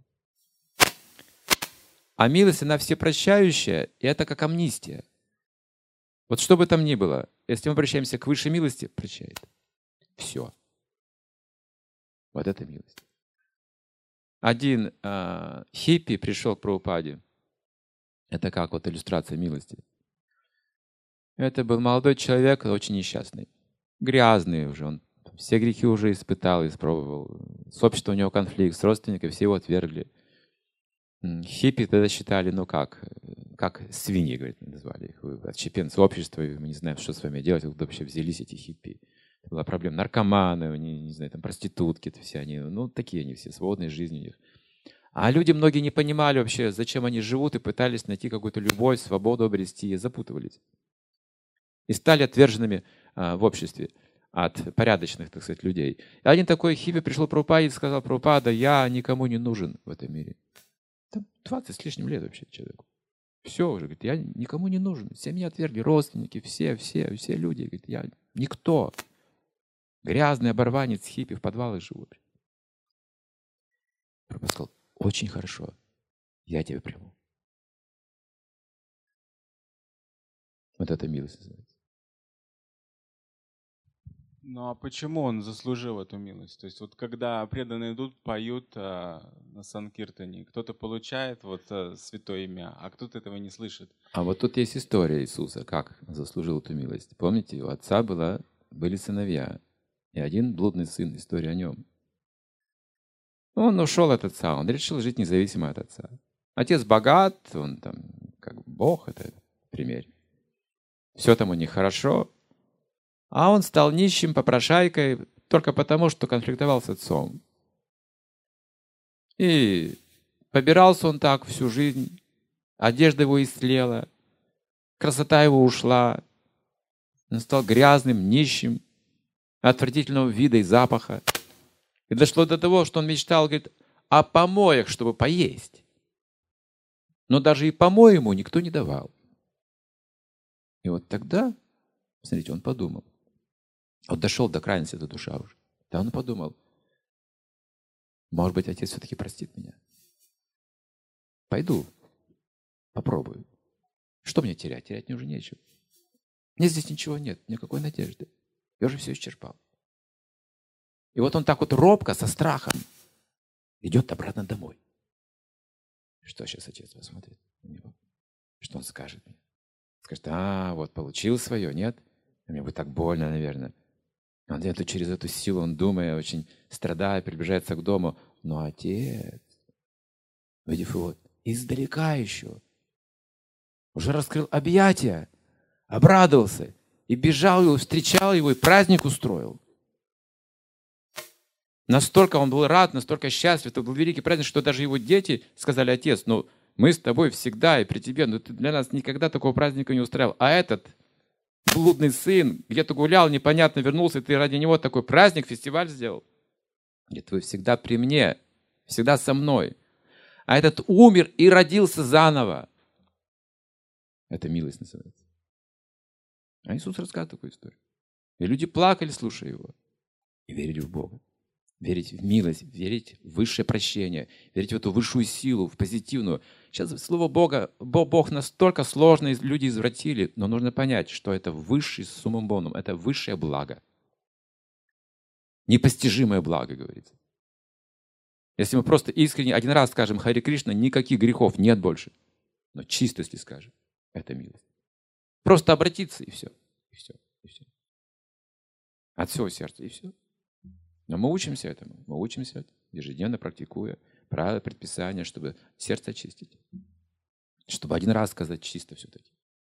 А милость, она всепрощающая, и это как амнистия. Вот что бы там ни было, если мы обращаемся к высшей милости, прощает. Все. Вот это милость. Один хиппи пришел к Прабхупаде. Это как вот иллюстрация милости. Это был молодой человек, очень несчастный. Грязный уже. Он все грехи уже испытал, испробовал. С обществом у него конфликт, с родственниками, все его отвергли. Хиппи тогда считали, как свиньи, говорит, назвали их. Вы отщепенцы общества, и мы не знаем, что с вами делать. Откуда вообще взялись эти хиппи? Это была проблема. Наркоманы, не знаю, там проститутки, это все они, такие они все, свободные жизни у них. А люди многие не понимали вообще, зачем они живут, и пытались найти какую-то любовь, свободу обрести, и запутывались. И стали отверженными в обществе от порядочных, так сказать, людей. И один такой хиппи пришел к Прабхупаде и сказал: Прабхупада, я никому не нужен в этом мире. Там 20 с лишним лет вообще человеку. Все уже, говорит, я никому не нужен. Все меня отвергли, родственники, все люди. Говорит, я никто. Грязный оборванец, хиппи, в подвалах живут. Прабхупада сказал: очень хорошо, я тебя приму. Вот это милость называется. Ну а почему он заслужил эту милость? То есть вот когда преданные идут, поют на Санкиртане, кто-то получает святое имя, а кто-то этого не слышит. А вот тут есть история Иисуса, как заслужил эту милость. Помните, у отца были сыновья, и один блудный сын, история о нем. Он ушел от отца, он решил жить независимо от отца. Отец богат, он там как Бог, это пример. Все там у них хорошо. А он стал нищим, попрошайкой, только потому, что конфликтовал с отцом. И побирался он так всю жизнь. Одежда его истлела, красота его ушла. Он стал грязным, нищим, отвратительного вида и запаха. И дошло до того, что он мечтал, говорит, о помоях, чтобы поесть. Но даже и помой ему никто не давал. И вот тогда, смотрите, он подумал. Вот дошел до крайности эта душа уже. Да он подумал, может быть, отец все-таки простит меня. Пойду, попробую. Что мне терять? Терять мне уже нечего. Мне здесь ничего нет, никакой надежды. Я уже все исчерпал. И вот он так вот робко, со страхом идет обратно домой. Что сейчас отец посмотрит на него? Что он скажет мне? Скажет, вот получил свое, нет? Мне будет так больно, наверное. Он где-то через эту силу, он думая, очень страдая, приближается к дому. Но отец, увидев его издалека еще, уже раскрыл объятия, обрадовался и бежал его, встречал его и праздник устроил. Настолько он был рад, настолько счастлив, это был великий праздник, что даже его дети сказали, отец, мы с тобой всегда и при тебе, но ты для нас никогда такого праздника не устраивал. А этот блудный сын где-то гулял, непонятно вернулся, и ты ради него такой праздник, фестиваль сделал. Говорит, вы всегда при мне, всегда со мной. А этот умер и родился заново. Это милость называется. А Иисус рассказывает такую историю. И люди плакали, слушая его, и верили в Бога. Верить в милость, верить в высшее прощение, верить в эту высшую силу, в позитивную. Сейчас слово Бога, Бог настолько сложно, люди извратили, но нужно понять, что это высший суммум бонум, это высшее благо. Непостижимое благо, говорится. Если мы просто искренне один раз скажем Харе Кришна, никаких грехов нет больше. Но чисто, если скажем, это милость. Просто обратиться, и все. И все. И все. От всего сердца, и все. Но мы учимся этому. Мы учимся ежедневно, практикуя правила, предписания, чтобы сердце очистить. Чтобы один раз сказать чисто все-таки.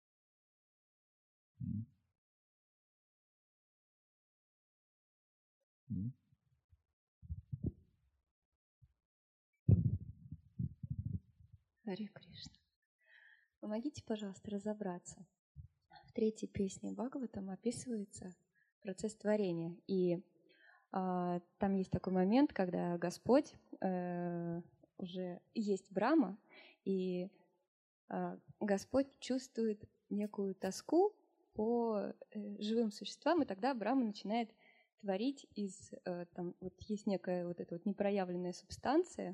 Харе Кришна. Помогите, пожалуйста, разобраться. В третьей песне Бхагаватам описывается процесс творения. И там есть такой момент, когда Господь уже есть Брахма, и Господь чувствует некую тоску по живым существам, и тогда Брахма начинает творить из... Там вот есть некая вот эта вот непроявленная субстанция,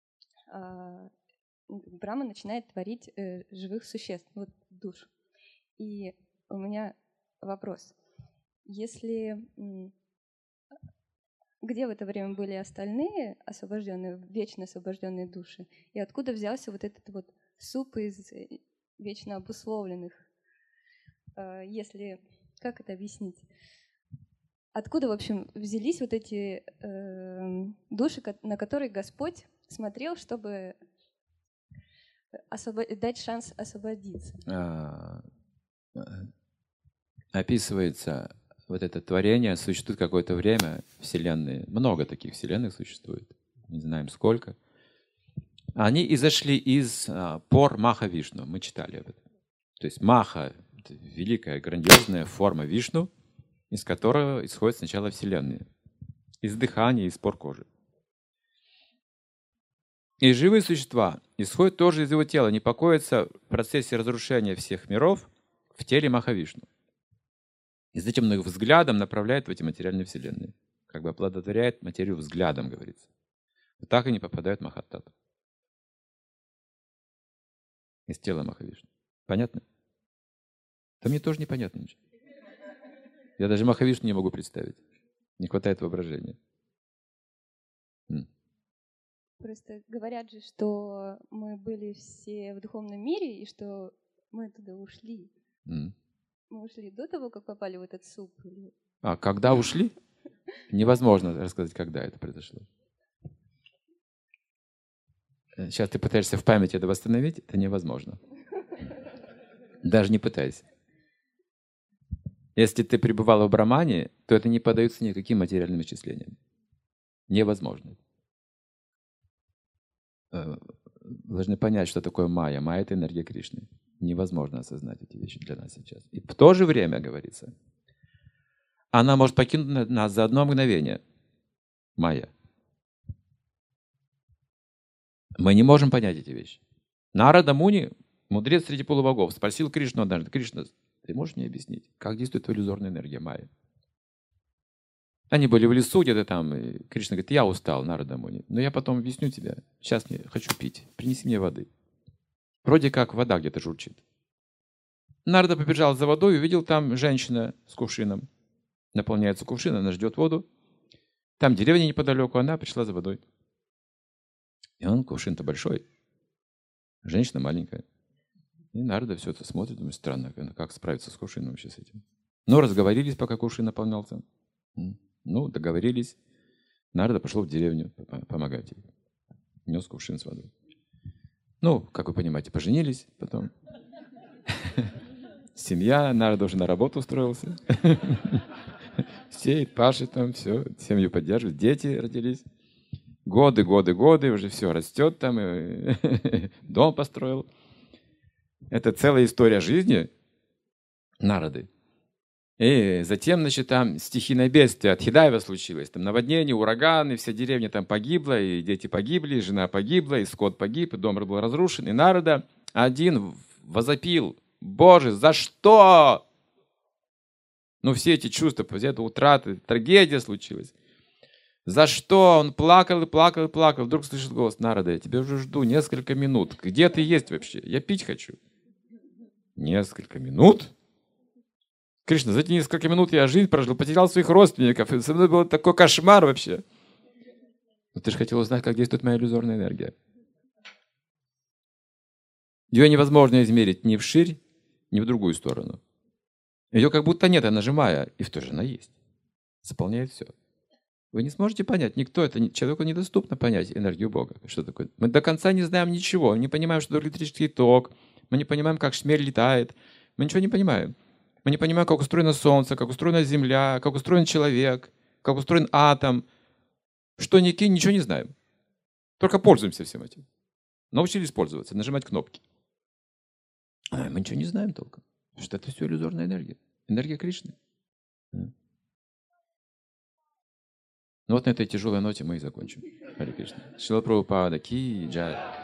Брахма начинает творить живых существ, вот душ. И у меня вопрос. Если... Где в это время были остальные освобожденные, вечно освобожденные души? И откуда взялся вот этот вот суп из вечно обусловленных? Если... Как это объяснить? Откуда, в общем, взялись вот эти души, на которые Господь смотрел, чтобы дать шанс освободиться? Описывается вот это творение, существует какое-то время, вселенные, много таких вселенных существует, не знаем сколько. Они изошли из пор Маха Вишну, мы читали об этом. То есть Маха — это великая, грандиозная форма Вишну, из которого исходят сначала вселенные, из дыхания, из пор кожи. И живые существа исходят тоже из его тела, не покоятся в процессе разрушения всех миров в теле Махавишну. И затем он их взглядом направляет в эти материальные вселенные. Как бы оплодотворяет материю взглядом, говорится. Вот так они попадают в Махаттату. Из тела Махавишну. Понятно? Да мне тоже непонятно ничего. Я даже Махавишну не могу представить. Не хватает воображения. Просто говорят же, что мы были все в духовном мире, и что мы туда ушли. Мы ушли до того, как попали в этот суп? Или... Когда ушли? Невозможно рассказать, когда это произошло. Сейчас ты пытаешься в памяти это восстановить, это невозможно. Даже не пытайся. Если ты пребывал в Брахмане, то это не поддается никаким материальным исчислениям. Невозможно. Должны понять, что такое майя. Майя — это энергия Кришны. Невозможно осознать эти вещи для нас сейчас. И в то же время, говорится, она может покинуть нас за одно мгновение. Майя. Мы не можем понять эти вещи. Нарада Муни, мудрец среди полубогов, спросил Кришну однажды: Кришна, ты можешь мне объяснить, как действует иллюзорная энергия майя? Они были в лесу где-то там, и Кришна говорит: я устал, Нарада Муни, но я потом объясню тебе. Сейчас не хочу пить, принеси мне воды. Вроде как вода где-то журчит. Нарада побежал за водой и увидел там женщина с кувшином. Наполняется кувшин, она ждет воду. Там деревня неподалеку, она пришла за водой. И он, кувшин-то большой, женщина маленькая. И Нарада все это смотрит, думает, странно, как справиться с кувшином вообще с этим. Ну, разговорились, пока кувшин наполнялся. Ну, договорились. Нарада пошел в деревню помогать ей. Нес кувшин с водой. Ну, как вы понимаете, поженились потом. Семья, Нарада уже на работу устроился. Сеет, пашет там, все, семью поддерживает. Дети родились. Годы, уже все растет там, и дом построил. Это целая история жизни Нарады. И затем, значит, там стихийное бедствие от Хидаева случилось. Там наводнение, ураганы, вся деревня там погибла, и дети погибли, и жена погибла, и скот погиб, и дом был разрушен. И Нарада один возопил: Боже, за что? Ну, все эти чувства, эта утрата, трагедия случилась. За что? Он плакал и плакал и плакал. Вдруг слышит голос: Нарада, я тебя уже жду несколько минут. Где ты есть вообще? Я пить хочу. Несколько минут? Кришна, за эти несколько минут я жизнь прожил, потерял своих родственников. И со мной был такой кошмар вообще. Но ты же хотел узнать, как действует моя иллюзорная энергия. Ее невозможно измерить ни вширь, ни в другую сторону. Ее как будто нет, она живая, и в то же она есть. Заполняет все. Вы не сможете понять, никто, человеку недоступно понять энергию Бога. Что такое? Мы до конца не знаем ничего, мы не понимаем, что такое электрический ток, мы не понимаем, как шмель летает, мы ничего не понимаем. Мы не понимаем, как устроено Солнце, как устроена Земля, как устроен человек, как устроен атом. Что ни кинь, ничего не знаем. Только пользуемся всем этим. Научились пользоваться, нажимать кнопки. А мы ничего не знаем толком. Потому что это все иллюзорная энергия. Энергия Кришны. Ну вот на этой тяжелой ноте мы и закончим. Харе Кришна. Шрила Прабхупада ки джай.